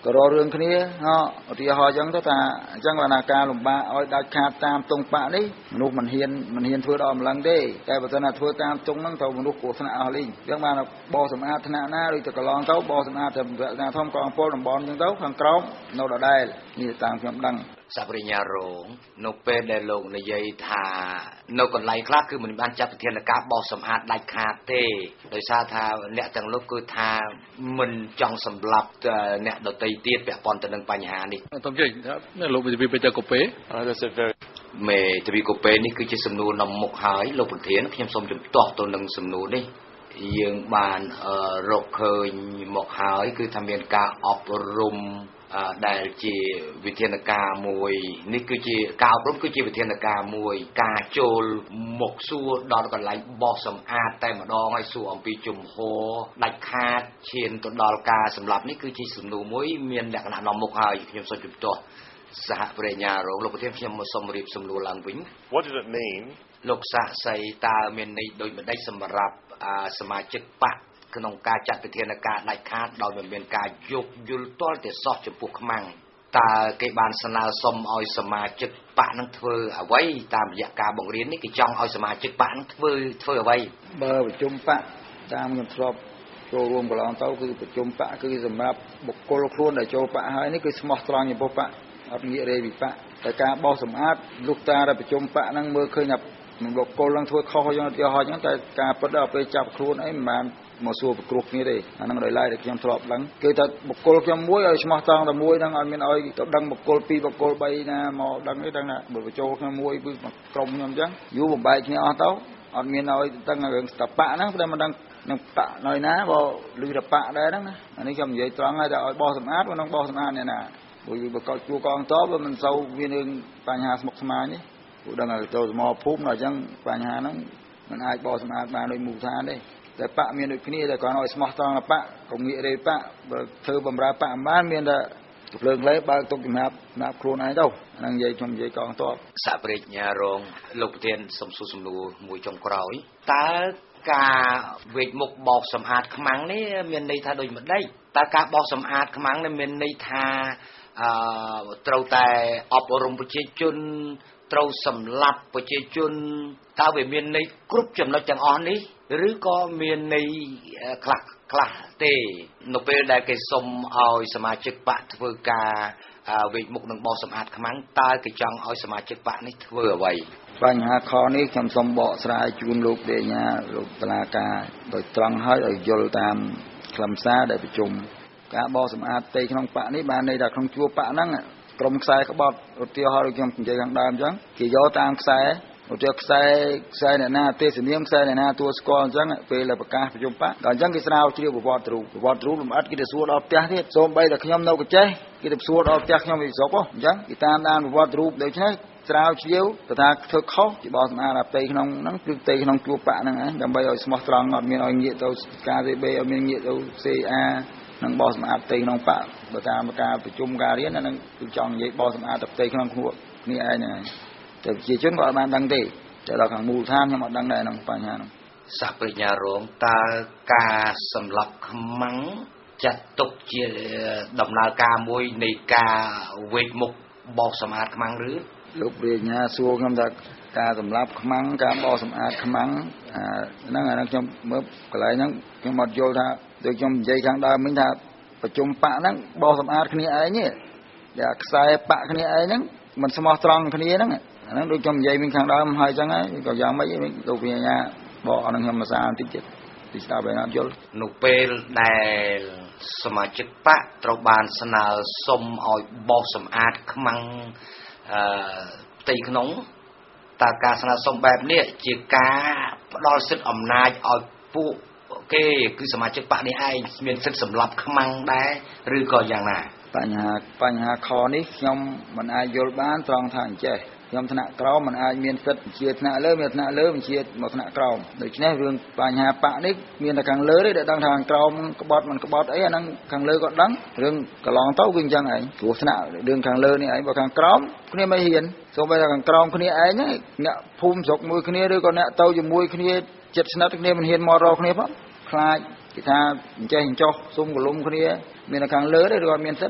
ក៏រករឿងគ្នាឧទាហរណ៍អញ្ចឹងទៅថាអញ្ចឹងបើណាការលំបាកឲ្យដាច់ខាតតាមទង់បាក់នេះមនុស្សមិនហ៊ានធ្វើដល់ម្លឹងទេតែបើថាធ្វើតាមទង់ហ្នឹងទៅមនុស្សគ្រោះថ្នាក់អស់លីងអញ្ចឹងបានបោសសម្អាតថ្នាក់ណាឬទៅកន្លងទៅបោសសម្អាតទៅណាធំកងពលតំបន់អញ្ចឹងទៅខាងក្រោមនៅដដែលនេះតាមខ្ញុំដឹងសាបរិញ្ញារងនៅពេលដែលលោកនិយាយថានៅកន្លែងខ្លះគឺមិនបានចាត់វិធានការបោសសម្អាតដាច់ខាតទេដោយសារថាអ្នកទាំងលោកគឺថាមិនចង់សម្លាប់អ្នកដទៃទៀតពាក់ព័ន្ធទៅនឹងបញ្ហានេះខ្ញុំនិយាយថាលោកវិទ្យាបេតកូពេមេទ្វីកូពេនេះគឺជាសំណួរនាំមុខហើយលោកប្រធានខ្ញុំសូមជំទាស់ទៅនឹងសំណួរនេះយើងបានរកឃើញមកហើយគឺថាមានការអប់រំដែលជាវិធានការមួយនេះគឺជាការអប់រំគឺជាវិធានការមួយការចូលមកសួរដល់កន្លែងបោសសម្អាតតែម្ដងហើយសួរអំពីជំហរដាច់ខាតឈានទៅដល់ការសម្លាប់នេះគឺជាសំណួរមួយមានលក្ខណៈនាំមុខហើយខ្ញុំសូមជំទាស់សហប្រញ្ញារងលោកប្រធានខ្ញុំសូមរៀបសំណួរឡើងវិញ What did it mean លោកសាស្ត្រីតើមានន័យដូចម្ដេចសម្រាប់សមាជិកបកក្នុងការចាត់វិធានការដាច់ខាតដោយមិនមានការយោគយល់ទាល់តែសោះចំពោះខ្មាំងតើគេបានស្នើសុំឲ្យសមាជិកបកនឹងធ្វើអ្វីតាមរយៈការបង្រៀននេះគេចង់ឲ្យសមាជិកបកនឹងធ្វើអ្វីបើប្រជុំបកតាមខ្ញុំធ្លាប់ចូលរួមកន្លងទៅគឺប្រជុំបកគឺសម្រាប់បុគ្គលខ្លួនដែលចូលបកហើយនេះគឺស្មោះត្រង់ចំពោះបកអត់ងាករេវិបកតែការបោសសម្អាតលោកតាដែលប្រជុំបកហ្នឹងមើលឃើញថាបុគ្គលនឹងធ្វើខុសយ៉ាងឧទាហរណ៍អញ្ចឹងតែការពិតដល់ពេលចាប់ខ្លួនអីមិនបានមកសួរប្រគ្រោះគ្នាទេអាហ្នឹងដោយឡែកដែលខ្ញុំធ្លាប់ដឹងគឺថាបុគ្គលខ្ញុំមួយឲ្យស្មោះត្រង់តែមួយហ្នឹងអត់មានឲ្យទៅដឹងបុគ្គល2បុគ្គល3ណាមកដឹងទេដឹងថាបើបញ្ចូលខ្ញុំមួយគឺក្រុមខ្ញុំអញ្ចឹងយូរបំបែកគ្នាអស់ទៅអត់មានឲ្យដឹងរឿងតបៈហ្នឹងតែមិនដឹងនឹងបៈនៅណាបើលឺតបៈដែរហ្នឹងណាអានេះខ្ញុំនិយាយត្រង់ហើយតែឲ្យបោះសម្អាតមិននឹងបោះសម្អាតអ្នកណាព្រោះបើកោតជួកងតបមិនសូវមានរឿងបញ្ហាស្មុគស្មាញទេព្រោះដឹងថាទៅសមភូមិអញ្ចឹងបញ្ហាហ្នឹងមិនអាចបោះសម្អាតបានដោយមូលដ្ឋានទេតែបកមានដូចគ្នាតែគាត់ឲ្យស្មោះត្រង់បកកុំងាករេបកបើធ្វើបំរើបកមិនបានមានតែភ្លើងលេបើកទុកសម្រាប់ខ្លួនឯងទៅហ្នឹងនិយាយខ្ញុំនិយាយកងតបសហប្រញ្ញារងលោកប្រធានសំសួរសំណួរមួយចុងក្រោយតើការវេកមុខបោសសម្អាតខ្មាំងនេះមានន័យថាដូចម្ដេចតើការបោសសម្អាតខ្មាំងនេះមានន័យថាត្រូវតែអប់រំប្រជាជនត្រូវសម្លាប់ប្រជាជនតើវាមានន័យគ្រប់ចំណុចទាំងអស់នេះឬក៏មានន័យខ្លះទេនៅពេលដែលគេសុំឲ្យសមាជិកបកធ្វើការវេកមុខនឹងបោសសម្អាតខ្មាំងតើគេចង់ឲ្យសមាជិកបកនេះធ្វើអ្វីបញ្ហាខនេះខ្ញុំសូមបកស្រាយជូនលោកដេញាលោកតឡាការដោយត្រង់ហើយឲ្យយល់តាមខ្លឹមសារដែលប្រជុំការបោសសម្អាតផ្ទៃក្នុងបកនេះបានន័យថាក្នុងជួរបកហ្នឹងក្រុមខ្សែក្បត់ឧទាហរណ៍ដូចខ្ញុំនិយាយខាងដើមអញ្ចឹងគេយកតាមខ្សែឧទាហរណ៍ខ្សែអ្នកណាទេសនាមខ្សែអ្នកណាទួស្គាល់អញ្ចឹងពេលប្រកាសប្រជុំបកដល់អញ្ចឹងគេស្រាវជ្រាវប្រវត្តិរូបលម្អិតគេទៅសួរដល់ផ្ទះទៀតសូម្បីតែខ្ញុំនៅកចេះគេទៅសួរដល់ផ្ទះខ្ញុំវិសុខអញ្ចឹងគេតាមដានប្រវត្តិរូបដូច្នេះស្រាវជ្រាវថាធ្វើខុសជាបោសសម្អាតផ្ទៃក្នុងហ្នឹងគឺផ្ទៃក្នុងជួរបកហ្នឹងដើម្បីឲ្យស្មោះត្រង់អត់មានឲ្យងាកទៅការ CB អត់មានងាកទៅ CA នឹងបោសសម្អាតផ្ទៃក្នុងបកបើតាមការប្រជុំការរៀនហ្នឹងគឺចង់និយាយបោសសម្អាតផ្ទៃក្នុងគ្នាឯងហ្នឹងតែប្រជាជនក៏អត់បានដឹងទេតែដល់ខាងមូលដ្ឋានខ្ញុំអត់ដឹងដែរក្នុងបញ្ហាហ្នឹងសហប្រញ្ញារងតើការសម្លាប់ខ្មាំងចាត់ទុកជាដំណើរការមួយនៃការវេកមុខបោសសម្អាតខ្មាំងឬលោកប្រញ្ញាសួរខ្ញុំថាការសម្លាប់ខ្មាំងការបោសសម្អាតខ្មាំងហ្នឹងអាហ្នឹងខ្ញុំមើលកន្លែងហ្នឹងខ្ញុំអត់យល់ថាដូចខ្ញុំនិយាយខាងដើមមិញថាប្រជុំបកហ្នឹងបោសសម្អាតគ្នាឯងទេតែខ្សែបកគ្នាឯងហ្នឹងមិនស្មោះត្រង់គ្នាហ្នឹងអាហ្នឹងដូចខ្ញុំនិយាយមិញខាងដើមហើយអញ្ចឹងហើយក៏យ៉ាងម៉េចលោកប្រញ្ញាបកហ្នឹងខ្ញុំមកសារបន្តិចទៀតទីស្ដាប់ឲ្យអត់យល់នៅពេលដែលសមាជិកបកត្រូវបានស្នើសុំឲ្យបោសសម្អាតខ្មាំងផ្ទៃក្នុងតើការស្នើសុំបែបនេះជាការផ្ដល់សិទ្ធិអំណាចឲ្យពួកគេគឺសមាជិកបកនេះឯងមានសិទ្ធិសម្លាប់ខ្មាំងដែរឬក៏យ៉ាងណាបញ្ហាខនេះខ្ញុំមិនអាចយល់បានត្រង់ថាអញ្ចេះខ្ញុំថ្នាក់ក្រោមមិនអាចមានសិទ្ធិជាថ្នាក់លើមានថ្នាក់លើបញ្ជាមកថ្នាក់ក្រោមដូច្នេះរឿងបញ្ហាបកនេះមានតែខាងលើទេដែលដឹងថាខាងក្រោមក្បត់មិនក្បត់អីអាហ្នឹងខាងលើក៏ដឹងរឿងកន្លងទៅគឺអញ្ចឹងឯងព្រោះថ្នាក់រឿងខាងលើនេះឯងបើខាងក្រោមគ្នាមិនហ៊ានសូម្បីតែខាងក្រោមគ្នាឯងហ្នឹងអ្នកភូមិស្រុកមួយគ្នាឬក៏អ្នកទៅជាមួយគ្នាចិត្តស្និទ្ធគ្នាមិនហ៊ានមករកគ្នាផងខ្លាចគេថាអញ្ចេះអញ្ចោះសុំកលុំគ្នាមានតែខាងលើទេឬក៏មានសិទ្ធិ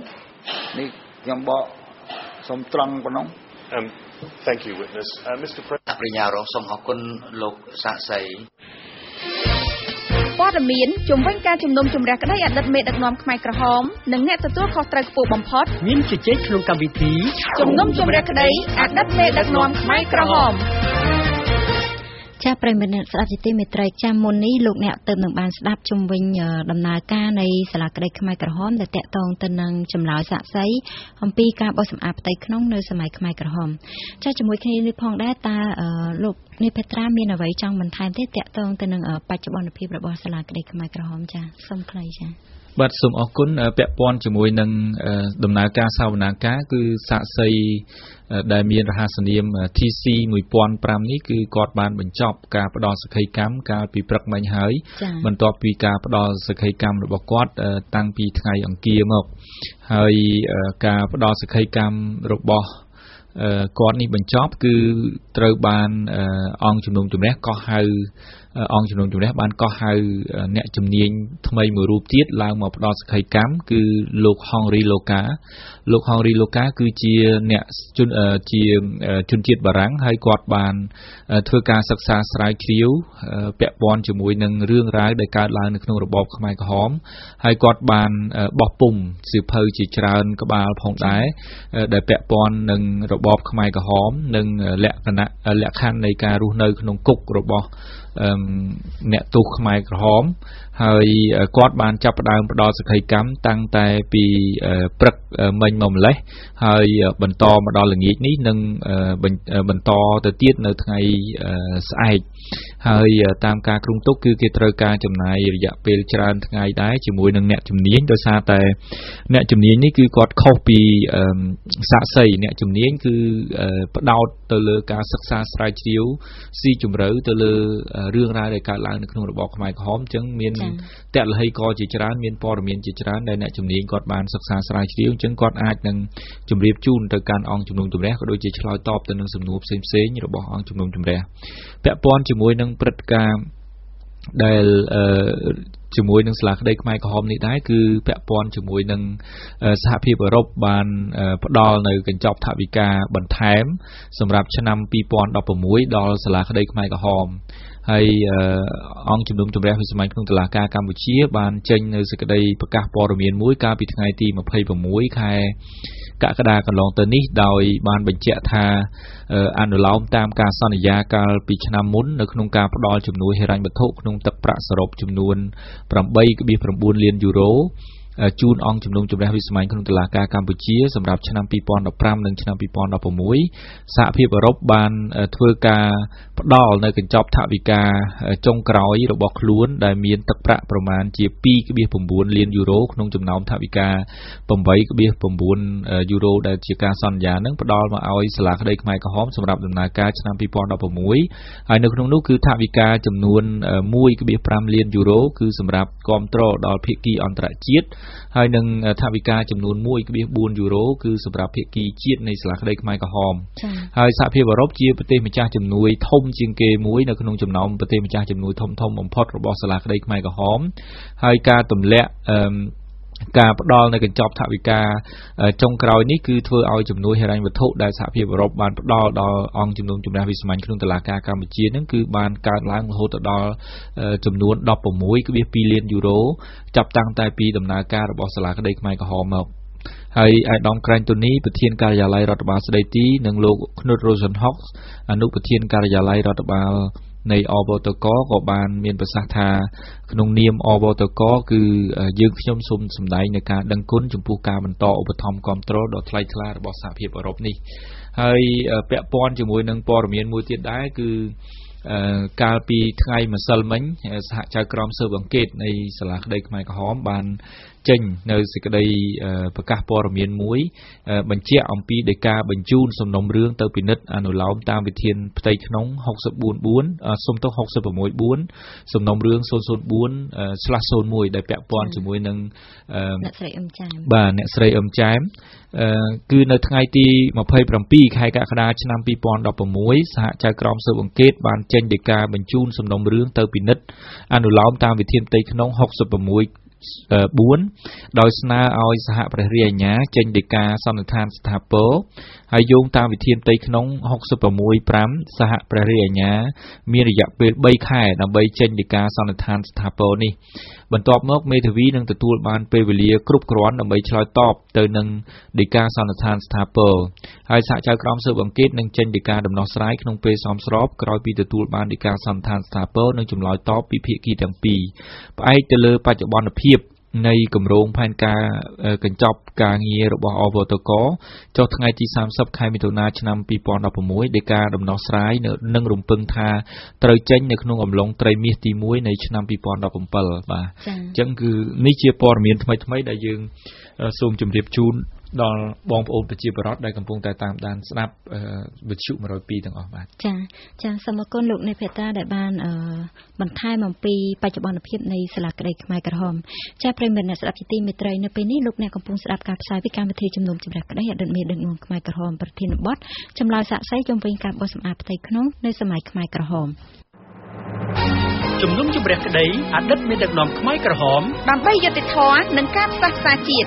នេះខ្ញុំបកសូមត្រង់ប៉ុណ្ណឹង Thank you witness Mr President ប្រញ្ញារងសូមអរគុណលោកសាក់សីព័ត៌មានជំវិញការជំនុំជម្រះក្តីអតីតមេដឹកនាំខ្មែរក្រហមនិងអ្នកទទួលខុសត្រូវខ្ពស់បំផុតមានជជែកក្នុងកម្មវិធីជំនុំជម្រះក្តីអតីតមេដឹកនាំខ្មែរក្រហមចាប្រិមិត្តអ្នកស្ដាប់ជាទីមេត្រីចាំមុននេះលោកអ្នកទើបនឹងបានស្ដាប់ជុំវិញដំណើរការនៃសាលាក្តីខ្មែរក្រហមដែលតាក់ទងទៅនឹងចម្លើយសាក្សីអំពីការបោះសម្អាតផ្ទៃក្នុងនៅសម័យខ្មែរក្រហមចាជាមួយគ្នានេះផងដែរតើលោកនេះពេត្រាមានអ្វីចង់បន្ថែមទេតាក់ទងទៅនឹងបច្ចុប្បន្នភាពរបស់សាលាក្តីខ្មែរក្រហមចាសូមខ្លីចាបាទសូមអរគុណពាក់ព័ន្ធជាមួយនឹងដំណើរការសវនាការគឺសាក្សីដែលមានរហស្សនាម TC 1005នេះគឺគាត់បានបញ្ចប់ការផ្ដល់សក្ខីកម្មកាលពីព្រឹកមិញហើយបន្ទាប់ពីការផ្ដល់សក្ខីកម្មរបស់គាត់តាំងពីថ្ងៃអង្គារមកហើយការផ្ដល់សក្ខីកម្មរបស់គាត់នេះបញ្ចប់គឺត្រូវបានអង្គជំនុំជម្រះកោះហៅអង្គជំនុំជម្រះបានកោះហៅអ្នកជំនាញថ្មីមួយរូបទៀតឡើងមកផ្ដល់សក្ខីកម្មគឺលោកហងរីឡូកាគឺជាអ្នកជាជនជាតិបារាំងហើយគាត់បានធ្វើការសិក្សាស្រាវជ្រាវពាក់ព័ន្ធជាមួយនឹងរឿងរ៉ាវដែលកើតឡើងនៅក្នុងរបបខ្មែរក្រហមហើយគាត់បានបោះពុម្ពសៀវភៅជាច្រើនក្បាលផងដែរដែលពាក់ព័ន្ធនឹងរបបខ្មែរក្រហមនិងលក្ខខណ្ឌនៃការរស់នៅក្នុងគុករបស់អ្នកទោសខ្មែរក្រហមហើយគាត់បានចាប់ផ្ដើមផ្ដល់សក្ខីកម្មតាំងតែពីព្រឹកមិញមកម្លេះហើយបន្តមកដល់ល្ងាចនេះនឹងបន្តទៅទៀតនៅថ្ងៃស្អែកហើយតាមការគ្រោងទុកគឺគេត្រូវការចំណាយរយៈពេលច្រើនថ្ងៃដែរជាមួយនឹងអ្នកជំនាញដោយសារតែអ្នកជំនាញនេះគឺគាត់ខុសពីសាក្សីអ្នកជំនាញគឺផ្ដោតទៅលើការសិក្សាស្រាវជ្រាវស៊ីជម្រៅទៅលើរឿងរ៉ាវដែលកើតឡើងនៅក្នុងរបបខ្មែរក្រហមអញ្ចឹងមានតលហីកជាច្រើនមានព័ត៌មានជាច្រើនដែលអ្នកជំនាញគាត់បានសិក្សាស្រាវជ្រាវអញ្ចឹងគាត់អាចនឹងជម្រាបជូនទៅកាន់អង្គជំនុំជម្រះក៏ដូចជាឆ្លើយតបទៅនឹងសំណួរផ្សេងៗរបស់អង្គជំនុំជម្រះពាក់ព័ន្ធជាមួយនឹងព្រឹត្តិការណ៍ដែលជាមួយនឹងសាលាក្តីខ្មែរក្រហមនេះដែរគឺពាក់ព័ន្ធជាមួយនឹងសហភាពអឺរ៉ុបបានផ្ដល់នៅកញ្ចប់ថវិកាបន្ថែមសម្រាប់ឆ្នាំ2016ដល់សាលាក្តីខ្មែរក្រហមហើយអង្គជំនុំជម្រះវិសាមញ្ញក្នុងតុលាការកម្ពុជាបានចេញនៅសេចក្តីប្រកាសព័ត៌មានមួយកាលពីថ្ងៃទី26ខែកក្កដាកន្លងទៅនេះដោយបានបញ្ជាក់ថាអនុលោមតាមការសន្យាកាលពីឆ្នាំមុននៅក្នុងការផ្ដល់ជំនួយហិរញ្ញវត្ថុក្នុងទឹកប្រាក់សរុបចំនួន 8.9 លានយូរ៉ូជូនអង្គជំនុំជម្រះវិសាមញ្ញក្នុងតុលាការកម្ពុជាសម្រាប់ឆ្នាំ2015និងឆ្នាំ2016សហភាពអឺរ៉ុបបានធ្វើការផ្ដល់នៅកញ្ចប់ថវិកាចុងក្រោយរបស់ខ្លួនដែលមានទឹកប្រាក់ប្រមាណជា 2.9 លានយូរ៉ូក្នុងចំណោមថវិកា 8.9 យូរ៉ូដែលជាការសន្យានឹងផ្ដល់មកឲ្យសាលាក្តីខ្មែរក្រហមសម្រាប់ដំណើរការឆ្នាំ2016ហើយនៅក្នុងនោះគឺថវិកាចំនួន 1.5 លានយូរ៉ូគឺសម្រាប់គាំទ្រដល់ភាគីអន្តរជាតិហើយនឹងថវិកាចំនួន 1.4 យូរ៉ូគឺសម្រាប់ភាគីជាតិនៃសាលាក្តីខ្មែរក្រហមហើយសហភាពអឺរ៉ុបជាប្រទេសម្ចាស់ជំនួយធំជាងគេមួយនៅក្នុងចំណោមប្រទេសម្ចាស់ជំនួយធំបំផុតរបស់សាលាក្តីខ្មែរក្រហមហើយការទម្លាក់ការផ្ដល់នៅកញ្ចប់ថវិកាចុងក្រោយនេះគឺធ្វើឲ្យជំនួយហិរញ្ញវត្ថុដែលសហភាពអឺរ៉ុបបានផ្ដល់ដល់អង្គជំនុំជម្រះវិសាមញ្ញក្នុងតុលាការកម្ពុជានឹងគឺបានកើនឡើងរហូតដល់ចំនួន 16.2 លានយូរ៉ូចាប់តាំងតែពីដំណើរការរបស់សាលាក្តីខ្មែរក្រហមមកហើយអាយដាមក្រែងតូនីប្រធានការិយាល័យរដ្ឋបាលស្ដីទីនិងលោក Knut Rosenhoff អនុប្រធានការិយាល័យរដ្ឋបាលនៃអបតកក៏បានមានប្រសាសន៍ថាក្នុងនាមអបតកគឺយើងខ្ញុំសូមសម្ដែងនៅការដឹងគុណចំពោះការបន្តឧបត្ថម្ភគាំទ្រដ៏ថ្លៃថ្លារបស់សហភាពអឺរ៉ុបនេះហើយពាក់ព័ន្ធជាមួយនឹងព័ត៌មានមួយទៀតដែរគឺកាលពីថ្ងៃម្សិលមិញសហចៅក្រមស៊ើបអង្កេតនៃសាលាក្តីខ្មែរក្រហមបានចេញនៅសេចក្តីប្រកាសព័ត៌មានមួយបញ្ជាក់អំពីដីកាបញ្ជូនសំណុំរឿងទៅពិនិត្យអនុលោមតាមវិធានផ្ទៃក្នុង 64.4 សុំទោស 66.4 សំណុំរឿង 004/01 ដែលពាក់ព័ន្ធជាមួយនឹងអ្នកស្រីអឹមចាមបាទអ្នកស្រីអឹមចាមគឺនៅថ្ងៃទី27ខែកក្កដាឆ្នាំ2016សហចៅក្រមស៊ើបអង្កេតបានចេញដីកាបញ្ជូនសំណុំរឿងទៅពិនិត្យអនុលោមតាមវិធានផ្ទៃក្នុង 4ដោយស្នើឲ្យសហព្រះរាជអាជ្ញាចេញដីកាសន្និដ្ឋានស្ថាពរហើយយោងតាមវិធានផ្ទៃក្នុង 66.5 សហព្រះរាជអាជ្ញាមានរយៈពេល 3 ខែដើម្បីចេញដីកាសន្និដ្ឋានស្ថាពរនេះបន្ទាប់មកមេធាវីនឹងទទួលបានពេលវេលាគ្រប់គ្រាន់ដើម្បីឆ្លើយតបទៅនឹងដីកាសន្និដ្ឋានស្ថាពរហើយសហចៅក្រមស៊ើបអង្កេតនឹងចេញដីកាដំណោះស្រាយក្នុងពេលសមស្របក្រោយពីទទួលបានដីកាសន្និដ្ឋានស្ថាពរនិងចម្លើយតបពីភាគីទាំងពីរផ្អែកទៅលើបច្ចុប្បន្នភាពនៃគម្រោងផែនការកញ្ចប់ការងាររបស់អវតកចុះថ្ងៃទី30ខែមិថុនាឆ្នាំ2016ដីកាដំណោះស្រាយនឹងរំពឹងថាត្រូវចេញនៅក្នុងអំឡុងត្រីមាសទី1នៃឆ្នាំ2017បាទអញ្ចឹងគឺនេះជាព័ត៌មានថ្មីដែលយើងសូមជម្រាបជូនដល់បងប្អូនប្រជាពលរដ្ឋដែលកំពុងតែតាមដានស្ដាប់វិទ្យុ102ទាំងអស់បាទចាសូមអរគុណលោកអ្នកភេត្រាដែលបានបន្ថែមអំពីបច្ចុប្បន្នភាពនៃសាលាក្តីខ្មែរក្រហមចាប្រិយមិត្តអ្នកស្ដាប់ជាទីមេត្រីនៅពេលនេះលោកអ្នកកំពុងស្ដាប់ការផ្សាយពីកម្មវិធីជំនុំជម្រះក្តីអតីតមេដឹកនាំខ្មែរក្រហមប្រធានបទចម្លើយសាកសីជុំវិញការបោះសម្អាតផ្ទៃក្នុងនៅសម័យខ្មែរក្រហមជំនុំជម្រះក្តីអតីតមេដឹកនាំខ្មែរក្រហមដើម្បីយុត្តិធម៌និងការផ្សះផ្សាជាតិ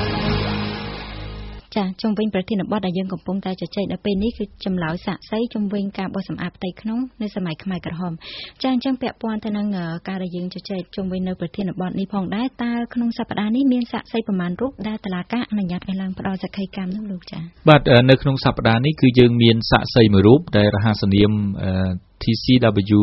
ចាជុំវិញប្រធានបទដែលយើងកំពុងតែជជែកនៅពេលនេះគឺចម្លើយសាកសីជុំវិញការបោះសម្អាតផ្ទៃក្នុងនៅសម័យខ្មែរក្រហមចាអញ្ចឹងពាក់ព័ន្ធទៅនឹងការដែលយើងជជែកជុំវិញនៅប្រធានបទនេះផងដែរតើក្នុងសប្តាហ៍នេះមានសាកសីប្រមាណរូបដែលតុលាការអនុញ្ញាតឲ្យឡើងផ្ដល់សក្ខីកម្មនោះលោកចាបាទនៅក្នុងសប្តាហ៍នេះគឺយើងមានសាកសីមួយរូបដែលរហស្សនាមTCW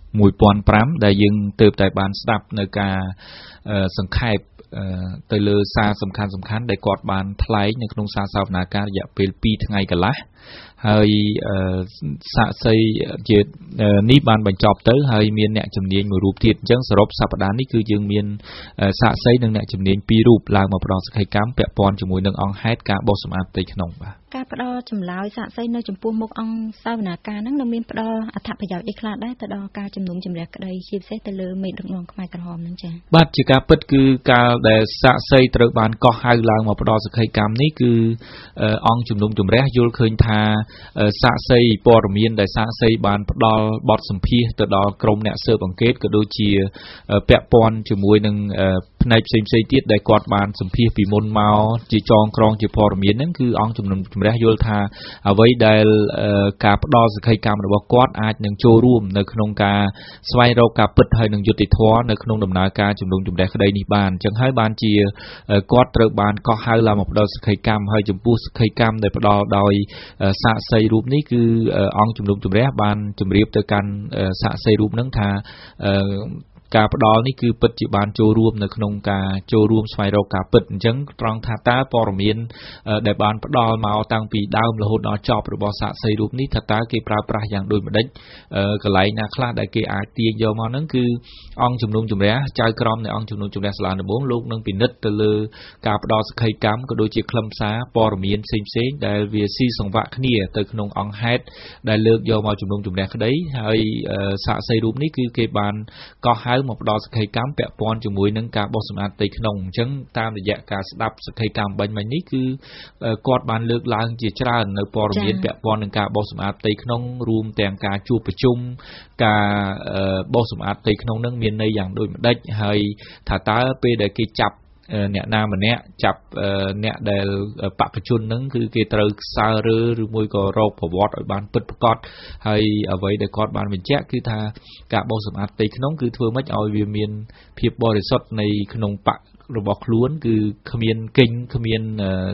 1005ដែលយើងទើបតែបានស្ដាប់នៅការសង្ខេបទៅលើសារសំខាន់ដែលគាត់បានថ្លែងនៅក្នុងសារសវនាការរយៈពេល2ថ្ងៃកន្លះហើយសាកសីជានេះបានបញ្ចប់ទៅហើយមានអ្នកជំនាញមួយរូបទៀតអញ្ចឹងសរុបសប្តាហ៍នេះគឺយើងមានសាកសីនិងអ្នកជំនាញ2រូបឡើងមកផ្ដល់សក្ខីកម្មពាក់ព័ន្ធជាមួយនឹងអង្គហេតុការបោះសម្អាតផ្ទៃក្នុងបាទការផ្ដល់ចម្លើយសាកសីនៅចំពោះមុខអង្គសវនាការហ្នឹងនៅមានផ្ដល់អត្ថប្រយោជន៍អីខ្លះដែរទៅដល់ការជំនុំជម្រះក្តីជាពិសេសទៅលើមេដឹកនាំខ្មែរក្រហមហ្នឹងចា៎បាទជាការពិតគឺកាលដែលសាកសីត្រូវបានកោះហៅឡើងមកផ្ដល់សក្ខីកម្មនេះគឺអង្គជំនុំជម្រះយល់ឃើញថាសាកសីព័ត៌មានដែលសាកសីបានផ្ដល់បទសម្ភាសទៅដល់ក្រុមអ្នកស៊ើបអង្កេតក៏ដូចជាពាក់ព័ន្ធជាមួយនឹងផ្នែកផ្សេងៗទៀតដែលគាត់បានសម្ភាសពីមុនមកជាចងក្រងជាព័ត៌មានហ្នឹងគឺអង្គជំនុំជម្រះយល់ថាអ្វីដែលការផ្ដល់សក្ខីកម្មរបស់គាត់អាចនឹងចូលរួមនៅក្នុងការស្វែងរកការពិតហើយនឹងយុត្តិធម៌នៅក្នុងដំណើរការជំនុំជម្រះក្តីនេះបានអញ្ចឹងហើយបានជាគាត់ត្រូវបានកោះហៅឡើងមកផ្ដល់សក្ខីកម្មហើយចំពោះសក្ខីកម្មដែលផ្ដល់ដោយសាកសីរូបនេះគឺអង្គជំនុំជម្រះបានជម្រាបទៅកាន់សាកសីរូបហ្នឹងថាការផ្ដល់នេះគឺពិតជាបានចូលរួមនៅក្នុងការចូលរួមស្វែងរកការពិតអញ្ចឹងត្រង់ថាតើព័ត៌មានដែលបានផ្ដល់មកតាំងពីដើមរហូតដល់ចប់របស់សាកសីរូបនេះថាតើគេប្រើប្រាស់យ៉ាងដូចម្ដេចកន្លែងណាខ្លះដែលគេអាចទាញយកមកហ្នឹងគឺអង្គជំនុំជម្រះចៅក្រមនៃអង្គជំនុំជម្រះសាលាដំបងលោកនឹងពិនិត្យទៅលើការផ្ដល់សក្ខីកម្មក៏ដូចជាខ្លឹមសារព័ត៌មានផ្សេងៗដែលវាស៊ីសង្វាក់គ្នាទៅក្នុងអង្គហេតុដែលលើកយកមកជំនុំជម្រះក្តីហើយសាកសីរូបនេះគឺគេបានកោះហៅមកផ្ដល់សក្ខីកម្មពាក់ព័ន្ធជាមួយនឹងការបោះសម្អាតផ្ទៃក្នុងអញ្ចឹងតាមរយៈការស្ដាប់សក្ខីកម្មបាញ់មិញនេះគឺគាត់បានលើកឡើងជាច្រើននៅព័ត៌មានពាក់ព័ន្ធនឹងការបោះសម្អាតផ្ទៃក្នុងរួមទាំងការជួបប្រជុំការបោះសម្អាតផ្ទៃក្នុងនឹងមានន័យយ៉ាងដូចម្ដេចហើយថាតើពេលដែលគេចាប់អ្នកណាម្នាក់ចាប់អ្នកដែលបព្វជជនហ្នឹងគឺគេត្រូវខ្សើរើឬមួយក៏រកប្រវត្តិឲ្យបានពិតប្រាកដហើយអ្វីដែលគាត់បានបញ្ជាក់គឺថាការបោសសម្អាតផ្ទៃក្នុងគឺធ្វើម៉េចឲ្យវាមានភាពបរិសុទ្ធនៃក្នុងបករបស់ខ្លួនគឺគ្មានកិញ្ចគ្មាន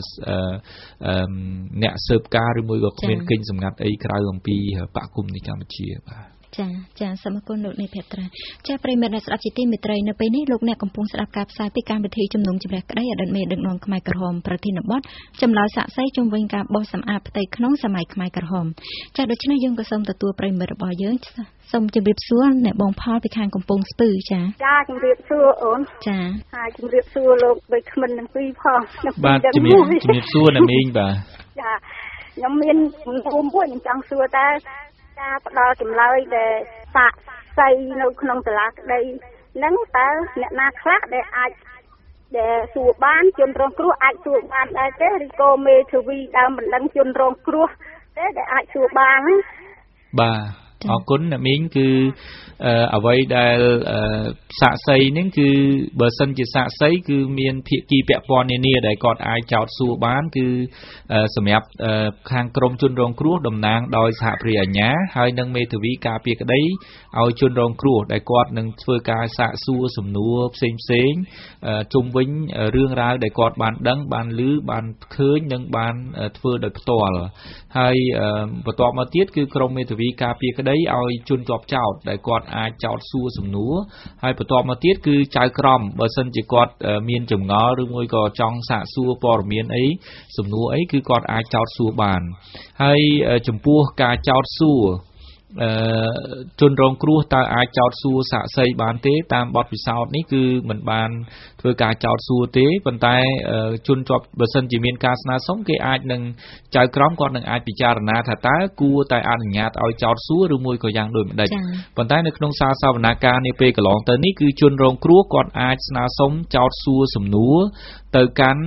អ្នកស៊ើបការឬមួយក៏គ្មានកិញ្ចសម្ងាត់អីក្រៅអំពីបកគុំនៃកម្ពុជាបាទចាសូមអរគុណលោកនាយភេត្រាចាប្រិយមិត្តអ្នកស្ដាប់ជាទីមេត្រីនៅពេលនេះលោកអ្នកកំពុងស្ដាប់ការផ្សាយពីកម្មវិធីជំនុំជម្រះក្តីអតីតមេដឹកនាំខ្មែរក្រហមប្រធានបទចម្លើយសាកសីជុំវិញការបោះសម្អាតផ្ទៃក្នុងសម័យខ្មែរក្រហមចាដូច្នេះយើងក៏សូមទទួលប្រិយមិត្តរបស់យើងសូមជម្រាបសួរអ្នកបងផលពីខាងកំពង់ស្ពឺចាជម្រាបសួរអូនចាហើយជម្រាបសួរលោកបីក្មិនទាំងពីរផងបាទជំរាបសួរអ្នកមីងបាទចាខ្ញុំមានជំនុំមួយខ្ញុំចង់សួរតើការផ្ដល់ចម្លើយដែលសាកសីនៅក្នុងសាលាក្តីហ្នឹងតើអ្នកណាខ្លះដែលអាចដែលសួរបានជនរងគ្រោះអាចសួរបានដែរទេឬក៏មេធាវីដើមបណ្ដឹងជនរងគ្រោះទេដែលអាចសួរបានបាទអរគុណអ្នកមីងគឺអ្វីដែលសាក់សីនេះគឺបើសិនជាសាក់សីគឺមានភាគីពាក់ព័ន្ធនានាដែលគាត់អាចចោទសួរបានគឺសម្រាប់ខាងក្រមជនរងគ្រោះតំណាងដោយសហព្រាអាជ្ញាហើយនឹងមេធាវីការពារក្តីឲ្យជនរងគ្រោះដែលគាត់នឹងធ្វើការសាកសួរសំណួរផ្សេងៗជុំវិញរឿងរ៉ាវដែលគាត់បានដឹងបានឮបានឃើញនិងបានធ្វើដោយផ្ទាល់ហើយបន្ទាប់មកទៀតគឺក្រមមេធាវីការពារក្តីឲ្យជនជាប់ចោទដែលគាត់អាចចោទសួរសំណួរហើយបន្ទាប់មកទៀតគឺចៅក្រមបើសិនជាគាត់មានចម្ងល់ឬមួយក៏ចង់សាកសួរព័ត៌មានអីសំណួរអីគឺគាត់អាចចោទសួរបានហើយចំពោះការចោទសួរជនរងគ្រោះតើអាចចោទសួរសាក់សីបានទេតាមបទពិសោធន៍នេះគឺមិនបានធ្វើការចោទសួរទេប៉ុន្តែជនជាប់បើសិនជាមានការស្នើសុំគេអាចនឹងចៅក្រមគាត់នឹងអាចពិចារណាថាតើគួរតែអនុញ្ញាតឲ្យចោទសួរឬមួយក៏យ៉ាងដូចម្ដេចប៉ុន្តែនៅក្នុងសារសវនាការនាពេលកន្លងទៅនេះគឺជនរងគ្រោះគាត់អាចស្នើសុំចោទសួរសំណួរទៅកាន់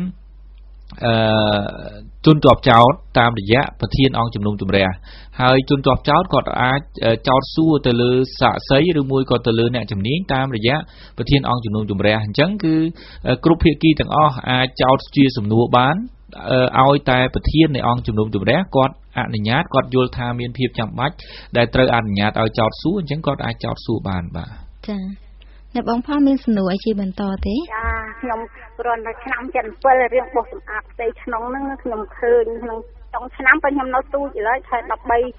ជនជាប់ចោទតាមរយៈប្រធានអង្គជំនុំជម្រះហើយជនជាប់ចោទគាត់អាចចោទសួរទៅលើសាក្សីឬមួយក៏ទៅលើអ្នកជំនាញតាមរយៈប្រធានអង្គជំនុំជម្រះអញ្ចឹងគឺគ្រប់ភាគីទាំងអស់អាចចោទជាសំណួរបានឲ្យតែប្រធាននៃអង្គជំនុំជម្រះគាត់អនុញ្ញាតគាត់យល់ថាមានភាពចាំបាច់ដែលត្រូវអនុញ្ញាតឲ្យចោទសួរអញ្ចឹងគាត់អាចចោទសួរបានបាទចា៎អ្នកបងផលមានសំណួរអីជាបន្តទេចាខ្ញុំគ្រាន់តែឆ្នាំ7រឿងបោះសម្អាតផ្ទៃក្នុងហ្នឹងខ្ញុំឃើញក្នុងចុងឆ្នាំពេលខ្ញុំនៅទូចឥឡូវខែ13 14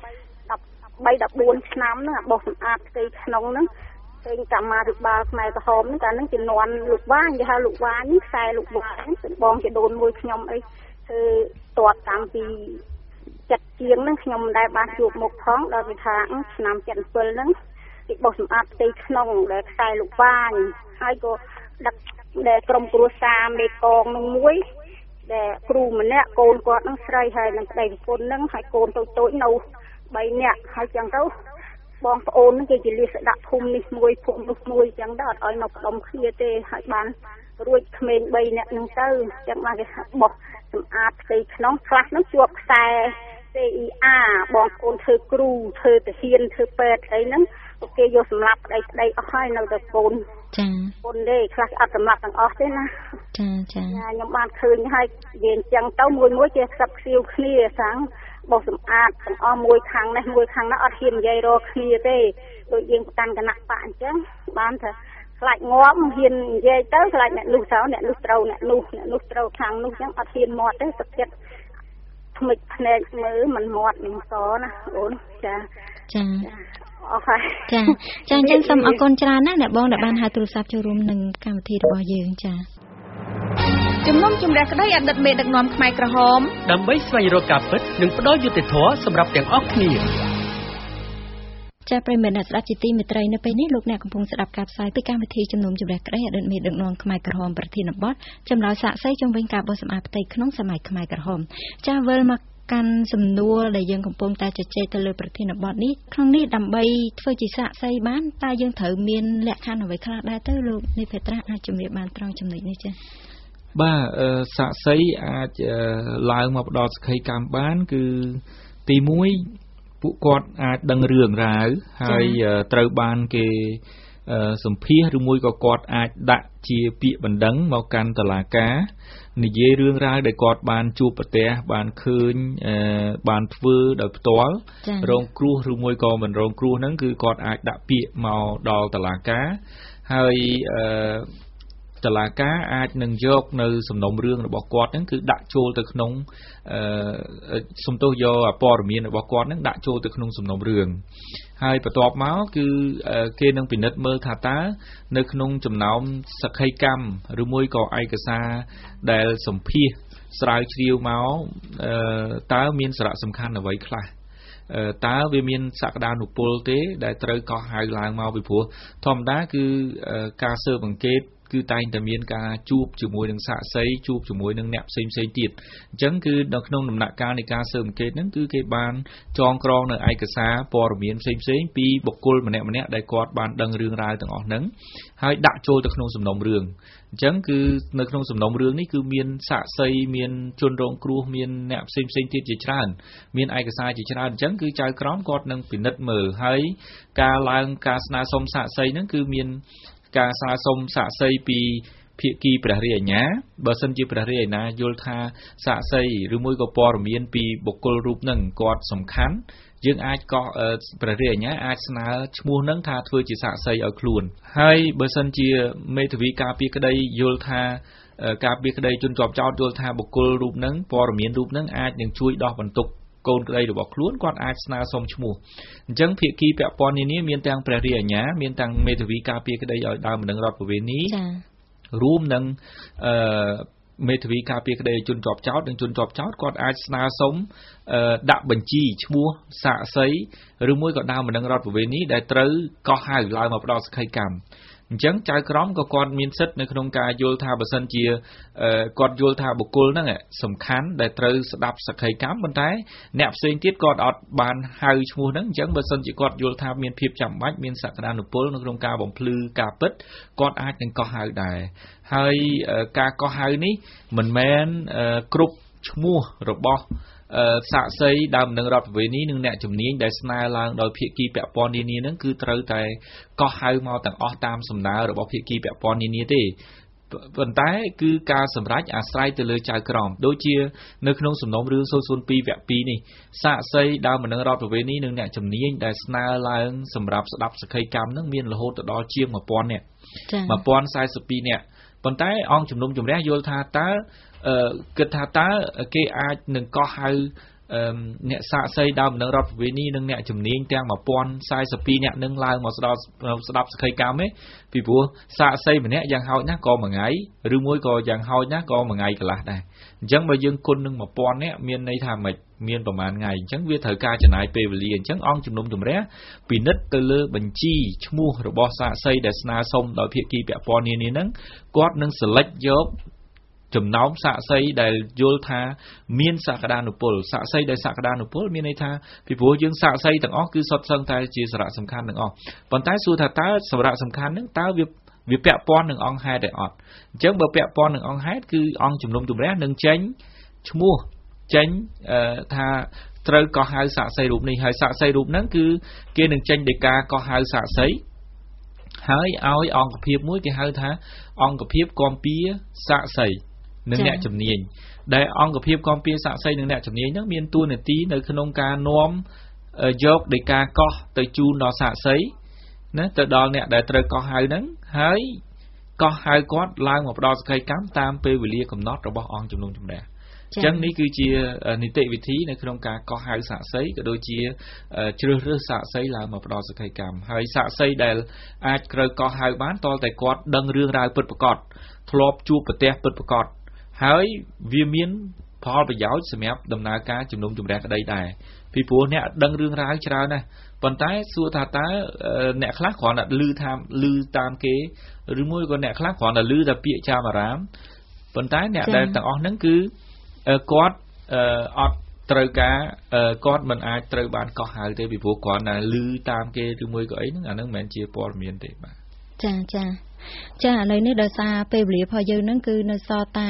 ឆ្នាំហ្នឹងបោះសម្អាតផ្ទៃក្នុងហ្នឹងឃើញកម្មាភិបាលខ្មែរក្រហមហ្នឹងកាលហ្នឹងជំនាន់លោកវាញគេហៅលោកវាញខ្សែលោកវាញបងជាដូនមួយខ្ញុំអីគឺតបតាំងពីចិត្តជាងហ្នឹងខ្ញុំមិនដែលបានជួបមុខផងដល់វាថាឆ្នាំ7ហ្នឹងពីបោះសម្អាតផ្ទៃក្នុងដែលខ្សែលោកវាញហើយក៏ដឹកដែលក្រុមគ្រួសារមេកងនឹងមួយដែលគ្រូម្នាក់កូនគាត់នឹងស្រីហើយនឹងប្តីប្រពន្ធនឹងហើយកូនតូចនៅ3នាក់ហើយចឹងទៅបងប្អូននឹងគេជាលិះស្ដាក់ភូមិនេះមួយភូមិនោះមួយចឹងទៅអត់ឲ្យនៅផ្ដុំគ្នាទេហើយបានរួចក្មេង3នាក់នឹងទៅចឹងបានគេបោះសម្អាតផ្ទៃក្នុងខ្លះនឹងជាប់ខ្សែ CIA បងប្អូនធ្វើគ្រូធ្វើទាហានធ្វើពេទ្យអីហ្នឹងគេយកសម្រាប់ប្តីអស់ហើយនៅតែកូនចាកូនទេខ្លះអត់សម្រាប់ទាំងអស់ទេណាចាខ្ញុំបានឃើញហើយវាអញ្ចឹងទៅមួយគេខ្សឹបខ្សៀវគ្នាសាំងបោះសម្អាតទាំងអស់មួយខាងនេះមួយខាងនោះអត់ហ៊ាននិយាយរកគ្នាទេដូចយើងប្រកាន់គណៈបកអញ្ចឹងបានថាខ្លាចងាប់ហ៊ាននិយាយទៅខ្លាចអ្នកនោះត្រូវអ្នកនោះត្រូវអ្នកនោះត្រូវខាងនោះអញ្ចឹងអត់ហ៊ានមាត់ទេទឹកចិត្តថ្មិចភ្នែកមើលមិនមាត់នឹងសណាអូនចាអរហើយចាអញ្ចឹងសូមអរគុណច្រើនណាស់អ្នកបងដែលបានហៅទូរស័ព្ទចូលរួមនឹងកម្មវិធីរបស់យើងចាជំនុំជម្រះក្តីអតីតមេដឹកនាំខ្មែរក្រហមដើម្បីស្វែងរកការពិតនិងផ្ដល់យុត្តិធម៌សម្រាប់ទាំងអស់គ្នាចាប្រិយមិត្តអ្នកស្ដាប់ជាទីមេត្រីនៅពេលនេះលោកអ្នកកំពុងស្ដាប់ការផ្សាយពីកម្មវិធីជំនុំជម្រះក្តីអតីតមេដឹកនាំខ្មែរក្រហមប្រធានបទចម្លើយសាកសីជុំវិញការបោះសម្អាតផ្ទៃក្នុងសម័យខ្មែរក្រហមចាវិលមកកាន់សំណួរដែលយើងកំពុងតែជជែកទៅលើប្រធានបទនេះក្នុងនេះដើម្បីធ្វើជាសាកសីបានតើយើងត្រូវមានលក្ខខណ្ឌអ្វីខ្លះដែរទៅលោកនេះពេត្រាអាចជំរាបបានត្រង់ចំណុចនេះចា៎បាទសាកសីអាចឡើងមកផ្ដល់សក្ខីកម្មបានគឺទី1ពួកគាត់អាចដឹងរឿងរ៉ាវហើយត្រូវបានគេសម្ភាសឬមួយក៏គាត់អាចដាក់ជាពាក្យបណ្ដឹងមកកាន់តុលាការនិយាយរឿងរ៉ាវដែលគាត់បានជួបប្រទះបានឃើញបានធ្វើដោយផ្ទាល់រងគ្រោះឬមួយក៏មិនរងគ្រោះហ្នឹងគឺគាត់អាចដាក់ពាក្យមកដល់តុលាការហើយតុលាការអាចនឹងយកនៅសំណុំរឿងរបស់គាត់ហ្នឹងគឺដាក់ចូលទៅក្នុងសំទោសយកព័ត៌មានរបស់គាត់ហ្នឹងដាក់ចូលទៅក្នុងសំណុំរឿងហើយបន្ទាប់មកគឺគេនឹងពិនិត្យមើលថាតើនៅក្នុងចំណោមសក្ខីកម្មឬមួយក៏ឯកសារដែលសម្ភាសស្រាវជ្រាវមកតើមានសារៈសំខាន់អ្វីខ្លះតើវាមានសក្តានុពលទេដែលត្រូវកោះហៅឡើងមកពីព្រោះធម្មតាគឺការស៊ើបអង្កេតគឺតែងតែមានការជួបជាមួយនឹងសាក្សីជួបជាមួយនឹងអ្នកផ្សេងទៀតអញ្ចឹងគឺនៅក្នុងដំណាក់កាលនៃការស៊ើបអង្កេតហ្នឹងគឺគេបានចងក្រងនៅឯកសារព័ត៌មានផ្សេងពីបុគ្គលម្នាក់ដែលគាត់បានដឹងរឿងរ៉ាវទាំងអស់ហ្នឹងហើយដាក់ចូលទៅក្នុងសំណុំរឿងអញ្ចឹងគឺនៅក្នុងសំណុំរឿងនេះគឺមានសាក្សីមានជនរងគ្រោះមានអ្នកផ្សេងទៀតជាច្រើនមានឯកសារជាច្រើនអញ្ចឹងគឺចៅក្រមគាត់នឹងពិនិត្យមើលហើយការស្នើសុំសាក្សីហ្នឹងគឺមានការស្នើសុំសាក្សីពីភាគីព្រះរាជអាជ្ញាបើសិនជាព្រះរាជអាជ្ញាយល់ថាសាក្សីឬមួយក៏ព័ត៌មានពីបុគ្គលរូបហ្នឹងគាត់សំខាន់យើងអាចក៏ព្រះរាជអាជ្ញាអាចស្នើឈ្មោះហ្នឹងថាធ្វើជាសាក្សីឲ្យខ្លួនហើយបើសិនជាមេធាវីការពារក្តីយល់ថាការពារក្តីជនជាប់ចោទយល់ថាបុគ្គលរូបហ្នឹងព័ត៌មានរូបហ្នឹងអាចនឹងជួយដោះបន្ទុកកូនក្តីរបស់ខ្លួនគាត់អាចស្នើសុំឈ្មោះអញ្ចឹងភាគីពាក់ព័ន្ធនានាមានទាំងព្រះរាជអាជ្ញាមានទាំងមេធាវីការពារក្តីឲ្យដើមបណ្ដឹងរដ្ឋប្រវេណីរួមនឹងមេធាវីការពារក្តីជនជាប់ចោទនិងជនជាប់ចោទគាត់អាចស្នើសុំដាក់បញ្ជីឈ្មោះសាក្សីឬមួយក៏ដើមបណ្ដឹងរដ្ឋប្រវេណីដែលត្រូវកោះហៅឡើងមកផ្ដល់សក្ខីកម្មអញ្ចឹងចៅក្រមក៏គាត់មានសិទ្ធិនៅក្នុងការយល់ថាបើសិនជាគាត់យល់ថាបុគ្គលហ្នឹងសំខាន់ដែលត្រូវស្ដាប់សក្ខីកម្មប៉ុន្តែអ្នកផ្សេងទៀតគាត់អត់បានហៅឈ្មោះហ្នឹងអញ្ចឹងបើសិនជាគាត់យល់ថាមានភាពចាំបាច់មានសក្តានុពលនៅក្នុងការបំភ្លឺការពិតគាត់អាចនឹងកោះហៅដែរហើយការកោះហៅនេះមិនមែនគ្រប់ឈ្មោះរបស់សាក្សីដើមនឹងរដ្ឋប្រវេណីនិងអ្នកជំនាញដែលស្នើឡើងដោយភាគីពាក់ព័ន្ធនានានឹងគឺត្រូវតែកោះហៅមកទាំងអស់តាមសំណើរបស់ភាគីពាក់ព័ន្ធនានាទេប៉ុន្តែគឺការសម្រេចអាស្រ័យទៅលើចៅក្រមដូចជានៅក្នុងសំណុំរឿង002វគ្គ2នេះសាក្សីដើមនឹងរដ្ឋប្រវេណីនិងអ្នកជំនាញដែលស្នើឡើងសម្រាប់ស្ដាប់សក្ខីកម្មនឹងមានរហូតដល់ជាង 1000 នាក់ 1042 នាក់ប៉ុន្តែអង្គជំនុំជម្រះយល់ថាតើគិតថាតើគេអាចនឹងកោះហៅអ្នកសាក្សីដើមនឹងរដ្ឋប្រវេណីនិងអ្នកជំនាញទាំង1042នាក់នឹងឡើងមកស្ដាប់សក្ខីកម្មទេពីព្រោះសាក្សីម្នាក់យ៉ាងហោចណាស់ក៏មួយថ្ងៃឬមួយក៏យ៉ាងហោចណាស់ក៏មួយថ្ងៃកន្លះដែរអញ្ចឹងបើយើងគុណនឹង1000នាក់មានន័យថាមិនមានប្រមាណថ្ងៃអញ្ចឹងវាត្រូវការចំណាយពេលវេលាអញ្ចឹងអង្គជំនុំជម្រះពិនិត្យទៅលើបញ្ជីឈ្មោះរបស់សាក្សីដែលស្នើសុំដោយភាគីពាក់ព័ន្ធនានាហ្នឹងគាត់នឹង select យកចំណោមសាក្សីដែលយល់ថាមានសក្តានុពលសាក្សីដែលសក្តានុពលមានន័យថាពីព្រោះយើងសាក្សីទាំងអស់គឺសុទ្ធសឹងតែជាសារៈសំខាន់ទាំងអស់ប៉ុន្តែសួរថាតើសារៈសំខាន់ហ្នឹងតើវាពាក់ព័ន្ធនឹងអង្គហេតុទេអត់អញ្ចឹងបើពាក់ព័ន្ធនឹងអង្គហេតុគឺអង្គជំនុំជម្រះនឹងចេញឈ្មោះចេញថាត្រូវកោះហៅសាក្សីរូបនេះហើយសាក្សីរូបហ្នឹងគឺគេនឹងចេញដោយការកោះហៅសាក្សីហើយឲ្យអង្គភាពមួយគេហៅថាអង្គភាពគាំពៀសាក្សីនិងអ្នកជំនាញដែលអង្គភាពគាំពៀសាក្សីនិងអ្នកជំនាញហ្នឹងមានតួនាទីនៅក្នុងការនាំយកដោយការកោះទៅជូនដល់សាក្សីណាទៅដល់អ្នកដែលត្រូវកោះហៅហ្នឹងហើយកោះហៅគាត់ឡើងមកផ្ដល់សក្ខីកម្មតាមពេលវេលាកំណត់របស់អង្គជំនុំជម្រះអញ្ចឹងនេះគឺជានីតិវិធីនៅក្នុងការកោះហៅសាក្សីក៏ដូចជាជ្រើសរើសសាក្សីឡើងមកផ្ដល់សក្ខីកម្មហើយសាក្សីដែលអាចត្រូវកោះហៅបានតលតែគាត់ដឹងរឿងរ៉ាវពិតប្រាកដធ្លាប់ជួបប្រទះពិតប្រាកដហើយវាមានផលប្រយោជន៍សម្រាប់ដំណើរការជំនុំជម្រះក្តីដែរពីព្រោះអ្នកដឹងរឿងរ៉ាវច្រើនណាស់ប៉ុន្តែសួរថាតើអ្នកខ្លះគ្រាន់តែឮតាមគេឬមួយក៏អ្នកខ្លះគ្រាន់តែឮតែពាក្យចាមអារាមប៉ុន្តែអ្នកដែលទាំងអស់ហ្នឹងគឺគាត់អត់ត្រូវការគាត់មិនអាចត្រូវបានកោះហៅទេពីព្រោះគ្រាន់តែឮតាមគេឬមួយក៏អីហ្នឹងអាហ្នឹងមិនមែនជាព័ត៌មានទេបាទចាឥឡូវនេះដោយសារពេលវេលារបស់យើងហ្នឹងគឺនៅសល់តែ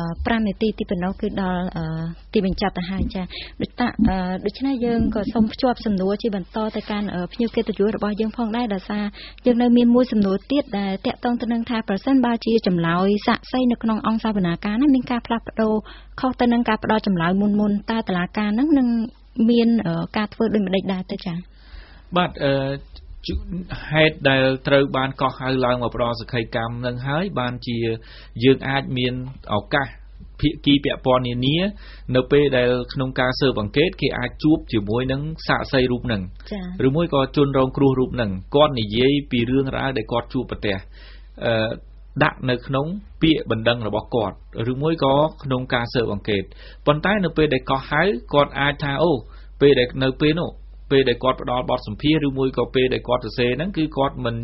5នាទីទីប៉ុណ្ណោះគឺដល់ទីបញ្ចប់ទៅហើយចាដូច្នេះយើងក៏សូមភ្ជាប់សំណួរជាបន្តទៅកាន់ភ្ញៀវកិត្តិយសរបស់យើងផងដែរដោយសារយើងនៅមានមួយសំណួរទៀតដែលតាក់ទងទៅនឹងថាប្រសិនបើជាចម្លើយសាក្សីនៅក្នុងអង្គសាវនាការហ្នឹងមានការផ្លាស់ប្ដូរខុសទៅនឹងការផ្ដល់ចម្លើយមុនតើតុលាការហ្នឹងនឹងមានការធ្វើដូចម្តេចដែរទៅចាបាទហេតុដែលត្រូវបានកោះហៅឡើងមកផ្ដល់សក្ខីកម្មនឹងហើយបានជាយើងអាចមានឱកាសភាគីពាក់ព័ន្ធនានានៅពេលដែលក្នុងការស៊ើបអង្កេតគេអាចជួបជាមួយនឹងសាក្សីរូបហ្នឹងឬមួយក៏ជនរងគ្រោះរូបហ្នឹងគាត់និយាយពីរឿងរ៉ាវដែលគាត់ជួបប្រទះដាក់នៅក្នុងពាក្យបណ្ដឹងរបស់គាត់ឬមួយក៏ក្នុងការស៊ើបអង្កេតប៉ុន្តែនៅពេលដែលកោះហៅគាត់អាចថាអូពេលដែលនៅពេលនោះពេលដែលគាត់ផ្ដល់បទសម្ភាសន៍ឬមួយក៏ពេលដែលគាត់សរសេរហ្នឹងគឺគាត់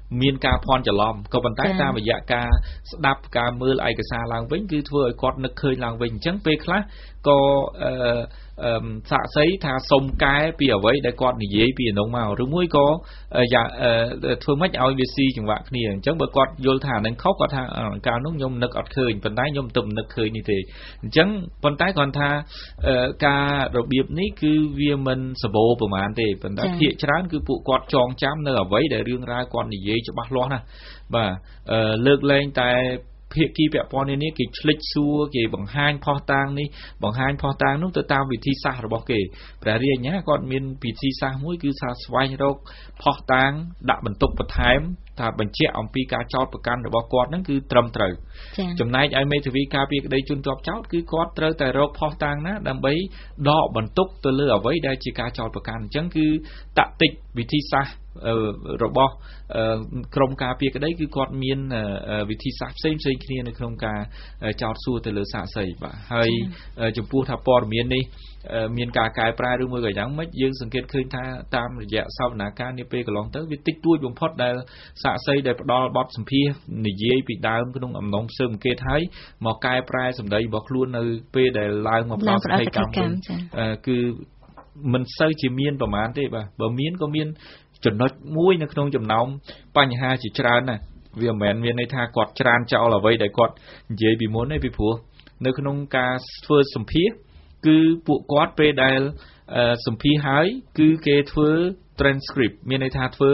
មានការភ័ន្តច្រឡំក៏ប៉ុន្តែតាមរយៈការស្ដាប់ការមើលឯកសារឡើងវិញគឺធ្វើឲ្យគាត់នឹកឃើញឡើងវិញអញ្ចឹងពេលខ្លះក៏សាកសីថាសុំកែពីអ្វីដែលគាត់និយាយពីអានោះមកឬមួយក៏ធ្វើម៉េចឲ្យវាស៊ីចង្វាក់គ្នាអញ្ចឹងបើគាត់យល់ថានឹងខុសគាត់ថាកាលនោះខ្ញុំនឹកអត់ឃើញប៉ុន្តែខ្ញុំទៅនឹកឃើញនេះទេអញ្ចឹងប៉ុន្តែគាត់ថាការរបៀបនេះគឺវាមិនសម្បូរប្រហែលទេប៉ុន្តែភាគច្រើនគឺពួកគាត់ចងចាំនៅអ្វីដែលរឿងរ៉ាវគាត់និយាយច្បាស់លាស់ណាបាទលើកលែងតែភាគីពាក់ព័ន្ធនេះគេឆ្លិចសួរគេបង្ហាញផុសតាងនេះបង្ហាញផុសតាងនោះទៅតាមវិធីសាស្ត្ររបស់គេព្រះរាជអាជ្ញាគាត់មានវិធីសាស្ត្រមួយគឺថាស្វែងរកផុសតាងដាក់បន្ទុកបន្ថែមថាបញ្ជាក់អំពីការចោទប្រកាន់របស់គាត់ហ្នឹងគឺត្រឹមត្រូវចំណែកឲ្យមេធាវីការពារក្តីជនជាប់ចោទគឺគាត់ត្រូវតែរកផុសតាងណាដើម្បីដកបន្ទុកទៅលើអ្វីដែលជាការចោទប្រកាន់អញ្ចឹងគឺតាក់ទិចវិធីសាស្ត្ររបស់ក្រមការពារក្តីគឺគាត់មានវិធីសាស្ត្រផ្សេងគ្នានៅក្នុងការចោទសួរទៅលើសាក្សីបាទហើយចំពោះថាព័ត៌មាននេះមានការកែប្រែឬមួយក៏យ៉ាងម៉េចយើងសង្កេតឃើញថាតាមរយៈសវនាការនាពេលកន្លងទៅវាតិចតួចបំផុតដែលសាក្សីដែលផ្ដល់បទសម្ភាសន៍និយាយពីដើមក្នុងអំណងស៊ើបអង្កេតហើយមកកែប្រែសម្ដីរបស់ខ្លួននៅពេលដែលឡើងមកផ្ដល់សក្ខីកម្មគឺមិនសូវជាមានប្រមាណទេបាទបើមានក៏មានចំណុចមួយនៅក្នុងចំណោមបញ្ហាជាច្រើនណាស់វាមិនមែនមានន័យថាគាត់ច្រានចោលអ្វីដែលគាត់និយាយពីមុនទេពីព្រោះនៅក្នុងការធ្វើសម្ភាសន៍គឺពួកគាត់ពេលដែលសម្ភាសន៍ហើយគឺគេធ្វើ transcript មានន័យថាធ្វើ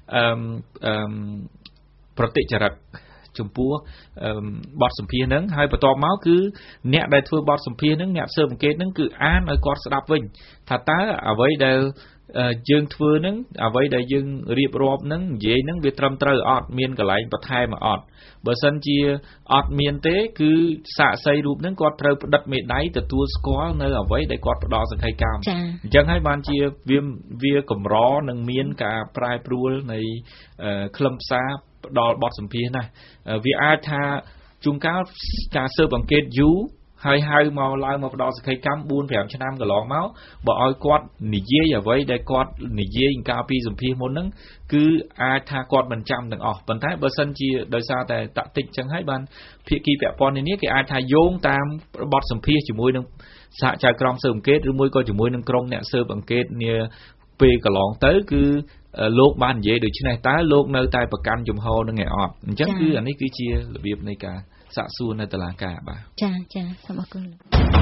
ប្រតិចរិតចំពោះបទសម្ភាសន៍ហ្នឹងហើយបន្ទាប់មកគឺអ្នកដែលធ្វើបទសម្ភាសន៍ហ្នឹងអ្នកស៊ើបអង្កេតហ្នឹងគឺអានឲ្យគាត់ស្ដាប់វិញថាតើអ្វីដែលយើងធ្វើហ្នឹងអ្វីដែលយើងរៀបរាប់ហ្នឹងនិយាយហ្នឹងវាត្រឹមត្រូវអត់មានកន្លែងបន្ថែមអត់បើសិនជាអត់មានទេគឺសាក្សីរូបហ្នឹងគាត់ត្រូវផ្តិតមេដៃទទួលស្គាល់នៅអ្វីដែលគាត់ផ្ដល់សក្ខីកម្មអញ្ចឹងហើយបានជាវាកម្រនឹងមានការប្រែប្រួលនៃខ្លឹមសារផ្ដល់បទសម្ភាសន៍ណាវាអាចថាជួនកាលការស៊ើបអង្កេតយូរហើយហៅមកឡើងមកផ្ដល់សក្ខីកម្ម 4-5 ឆ្នាំកន្លងមកបើឲ្យគាត់និយាយអ្វីដែលគាត់និយាយកាលពីសម្ភាសន៍មុនហ្នឹងគឺអាចថាគាត់មិនចាំទាំងអស់ប៉ុន្តែបើសិនជាដោយសារតែតាក់ទិចចឹងហើយបានភាគីពាក់ព័ន្ធនេះគេអាចថាយោងតាមបទសម្ភាសន៍ជាមួយនឹងសហចៅក្រមស៊ើបអង្កេតឬមួយក៏ជាមួយនឹងក្រុមអ្នកស៊ើបអង្កេតនាពេលកន្លងទៅគឺលោកបាននិយាយដូច្នេះតើលោកនៅតែប្រកាន់ជំហរនឹងឯអត់អញ្ចឹងគឺអានេះគឺជារបៀបនៃការសាកសួរនៅតុលាការបាទចាសូមអរគុណ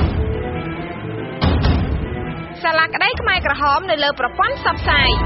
សាលាក្តីខ្មែរក្រហមនៅលើប្រព័ន្ធផ្សព្វផ្សាយ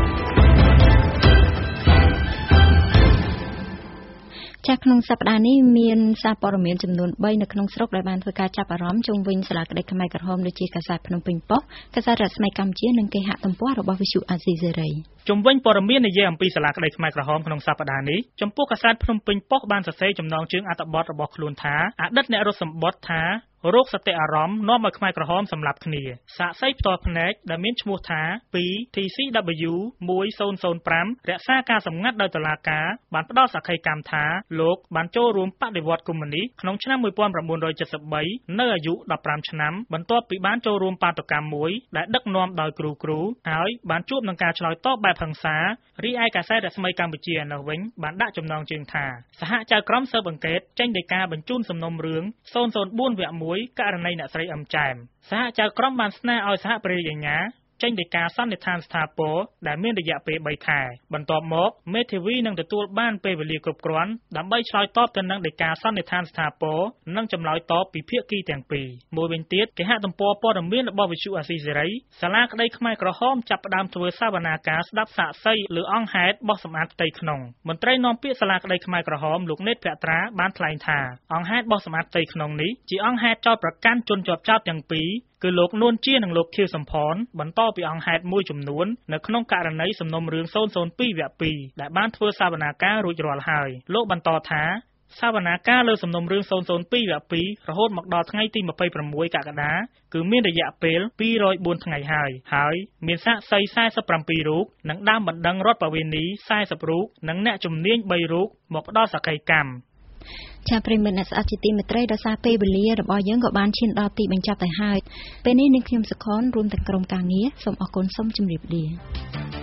ក្នុងសប្តាហ៍នេះមានសារព័ត៌មានចំនួន3នៅក្នុងស្រុកដែលបានធ្វើការចាប់អារម្មណ៍ជុំវិញសាលាក្តីខ្មែរក្រហមដូចជាកាសែតភ្នំពេញប៉ុស្តិ៍កាសែតរស្មីកម្ពុជានិងគេហទំព័ររបស់វិទ្យុអាស៊ីសេរីជុំវិញព័ត៌មាននិយាយអំពីសាលាក្តីខ្មែរក្រហមក្នុងសប្តាហ៍នេះចំពោះកាសែតភ្នំពេញប៉ុស្តិ៍បានសរសេរចំណងជើងអត្ថបទរបស់ខ្លួនថាអតីតអ្នករត់សម្បត្តិថារោគសតិអារម្មណ៍នាំឲ្យខ្មែរក្រហមសម្លាប់គ្នាសាក្សីផ្ទាល់ភ្នែកដែលមានឈ្មោះថា 2TCW 1005រក្សាការសម្ងាត់ដោយតុលាការបានផ្ដល់សក្ខីកម្មថាលោកបានចូលរួមបដិវត្តន៍កុម្មុយនីសក្នុងឆ្នាំ1973នៅអាយុ15ឆ្នាំបន្ទាប់ពីបានចូលរួមបាតុកម្មមួយដែលដឹកនាំដោយគ្រូហើយបានជួបនឹងការឆ្លើយតបបែបហិង្សារីឯកាសែតរស្មីកម្ពុជានៅវិញបានដាក់ចំណងជើងថាសហចៅក្រមស៊ើបអង្កេតចេញដីកាបញ្ជូនសំណុំរឿង004 វគ្គ 1ករណីអ្នកស្រីអឹមចែមសហចៅក្រមបានស្នើឲ្យសហព្រះរាជអាជ្ញាចេញដីកាសន្និដ្ឋានស្ថាពរដែលមានរយៈពេល3ខែបន្ទាប់មកមេធាវីនឹងទទួលបានពេលវេលាគ្រប់គ្រាន់ដើម្បីឆ្លើយតបទៅនឹងដីកាសន្និដ្ឋានស្ថាពរនិងចម្លើយតបពីភាគីទាំងពីរមួយវិញទៀតគេហទំព័រព័ត៌មានរបស់វិទ្យុអាស៊ីសេរីសាលាក្តីខ្មែរក្រហមចាប់ផ្ដើមធ្វើសវនាការស្ដាប់សាក្សីលើអង្គហេតុបោះសម្អាតផ្ទៃក្នុងមន្ត្រីនាំពាក្យសាលាក្តីខ្មែរក្រហមលោកណេតភក្ត្រាបានថ្លែងថាអង្គហេតុបោះសម្អាតផ្ទៃក្នុងនេះជាអង្គហេតុចោទប្រកាន់ជនជាប់ចោទទាំងពីរគឺលោកនួនជានិងលោកខៀវសំផនបន្តពីអង្គហេតុមួយចំនួននៅក្នុងករណីសំណុំរឿង002វគ្គ 2ដែលបានធ្វើសវនាការរួចរាល់ហើយលោកបន្តថាសវនាការលើសំណុំរឿង002វគ្គ 2រហូតមកដល់ថ្ងៃទី26កក្កដាគឺមានរយៈពេល204ថ្ងៃហើយមានសាក្សី47រូបនិងដើមបណ្ដឹងរដ្ឋបវេនី40រូបនិងអ្នកជំនាញ3រូបមកផ្ដល់សក្ខីកម្មប្រិមត្តអ្នកស្ដាប់ជាទីមេត្រីដោយសារពេលវេលារបស់យើងក៏បានឈានដល់ទីបញ្ចប់ទៅហើយពេលនេះនាងខ្ញុំសុខនរួមទាំងក្រុមការងារសូមអរគុណសូមជម្រាបលា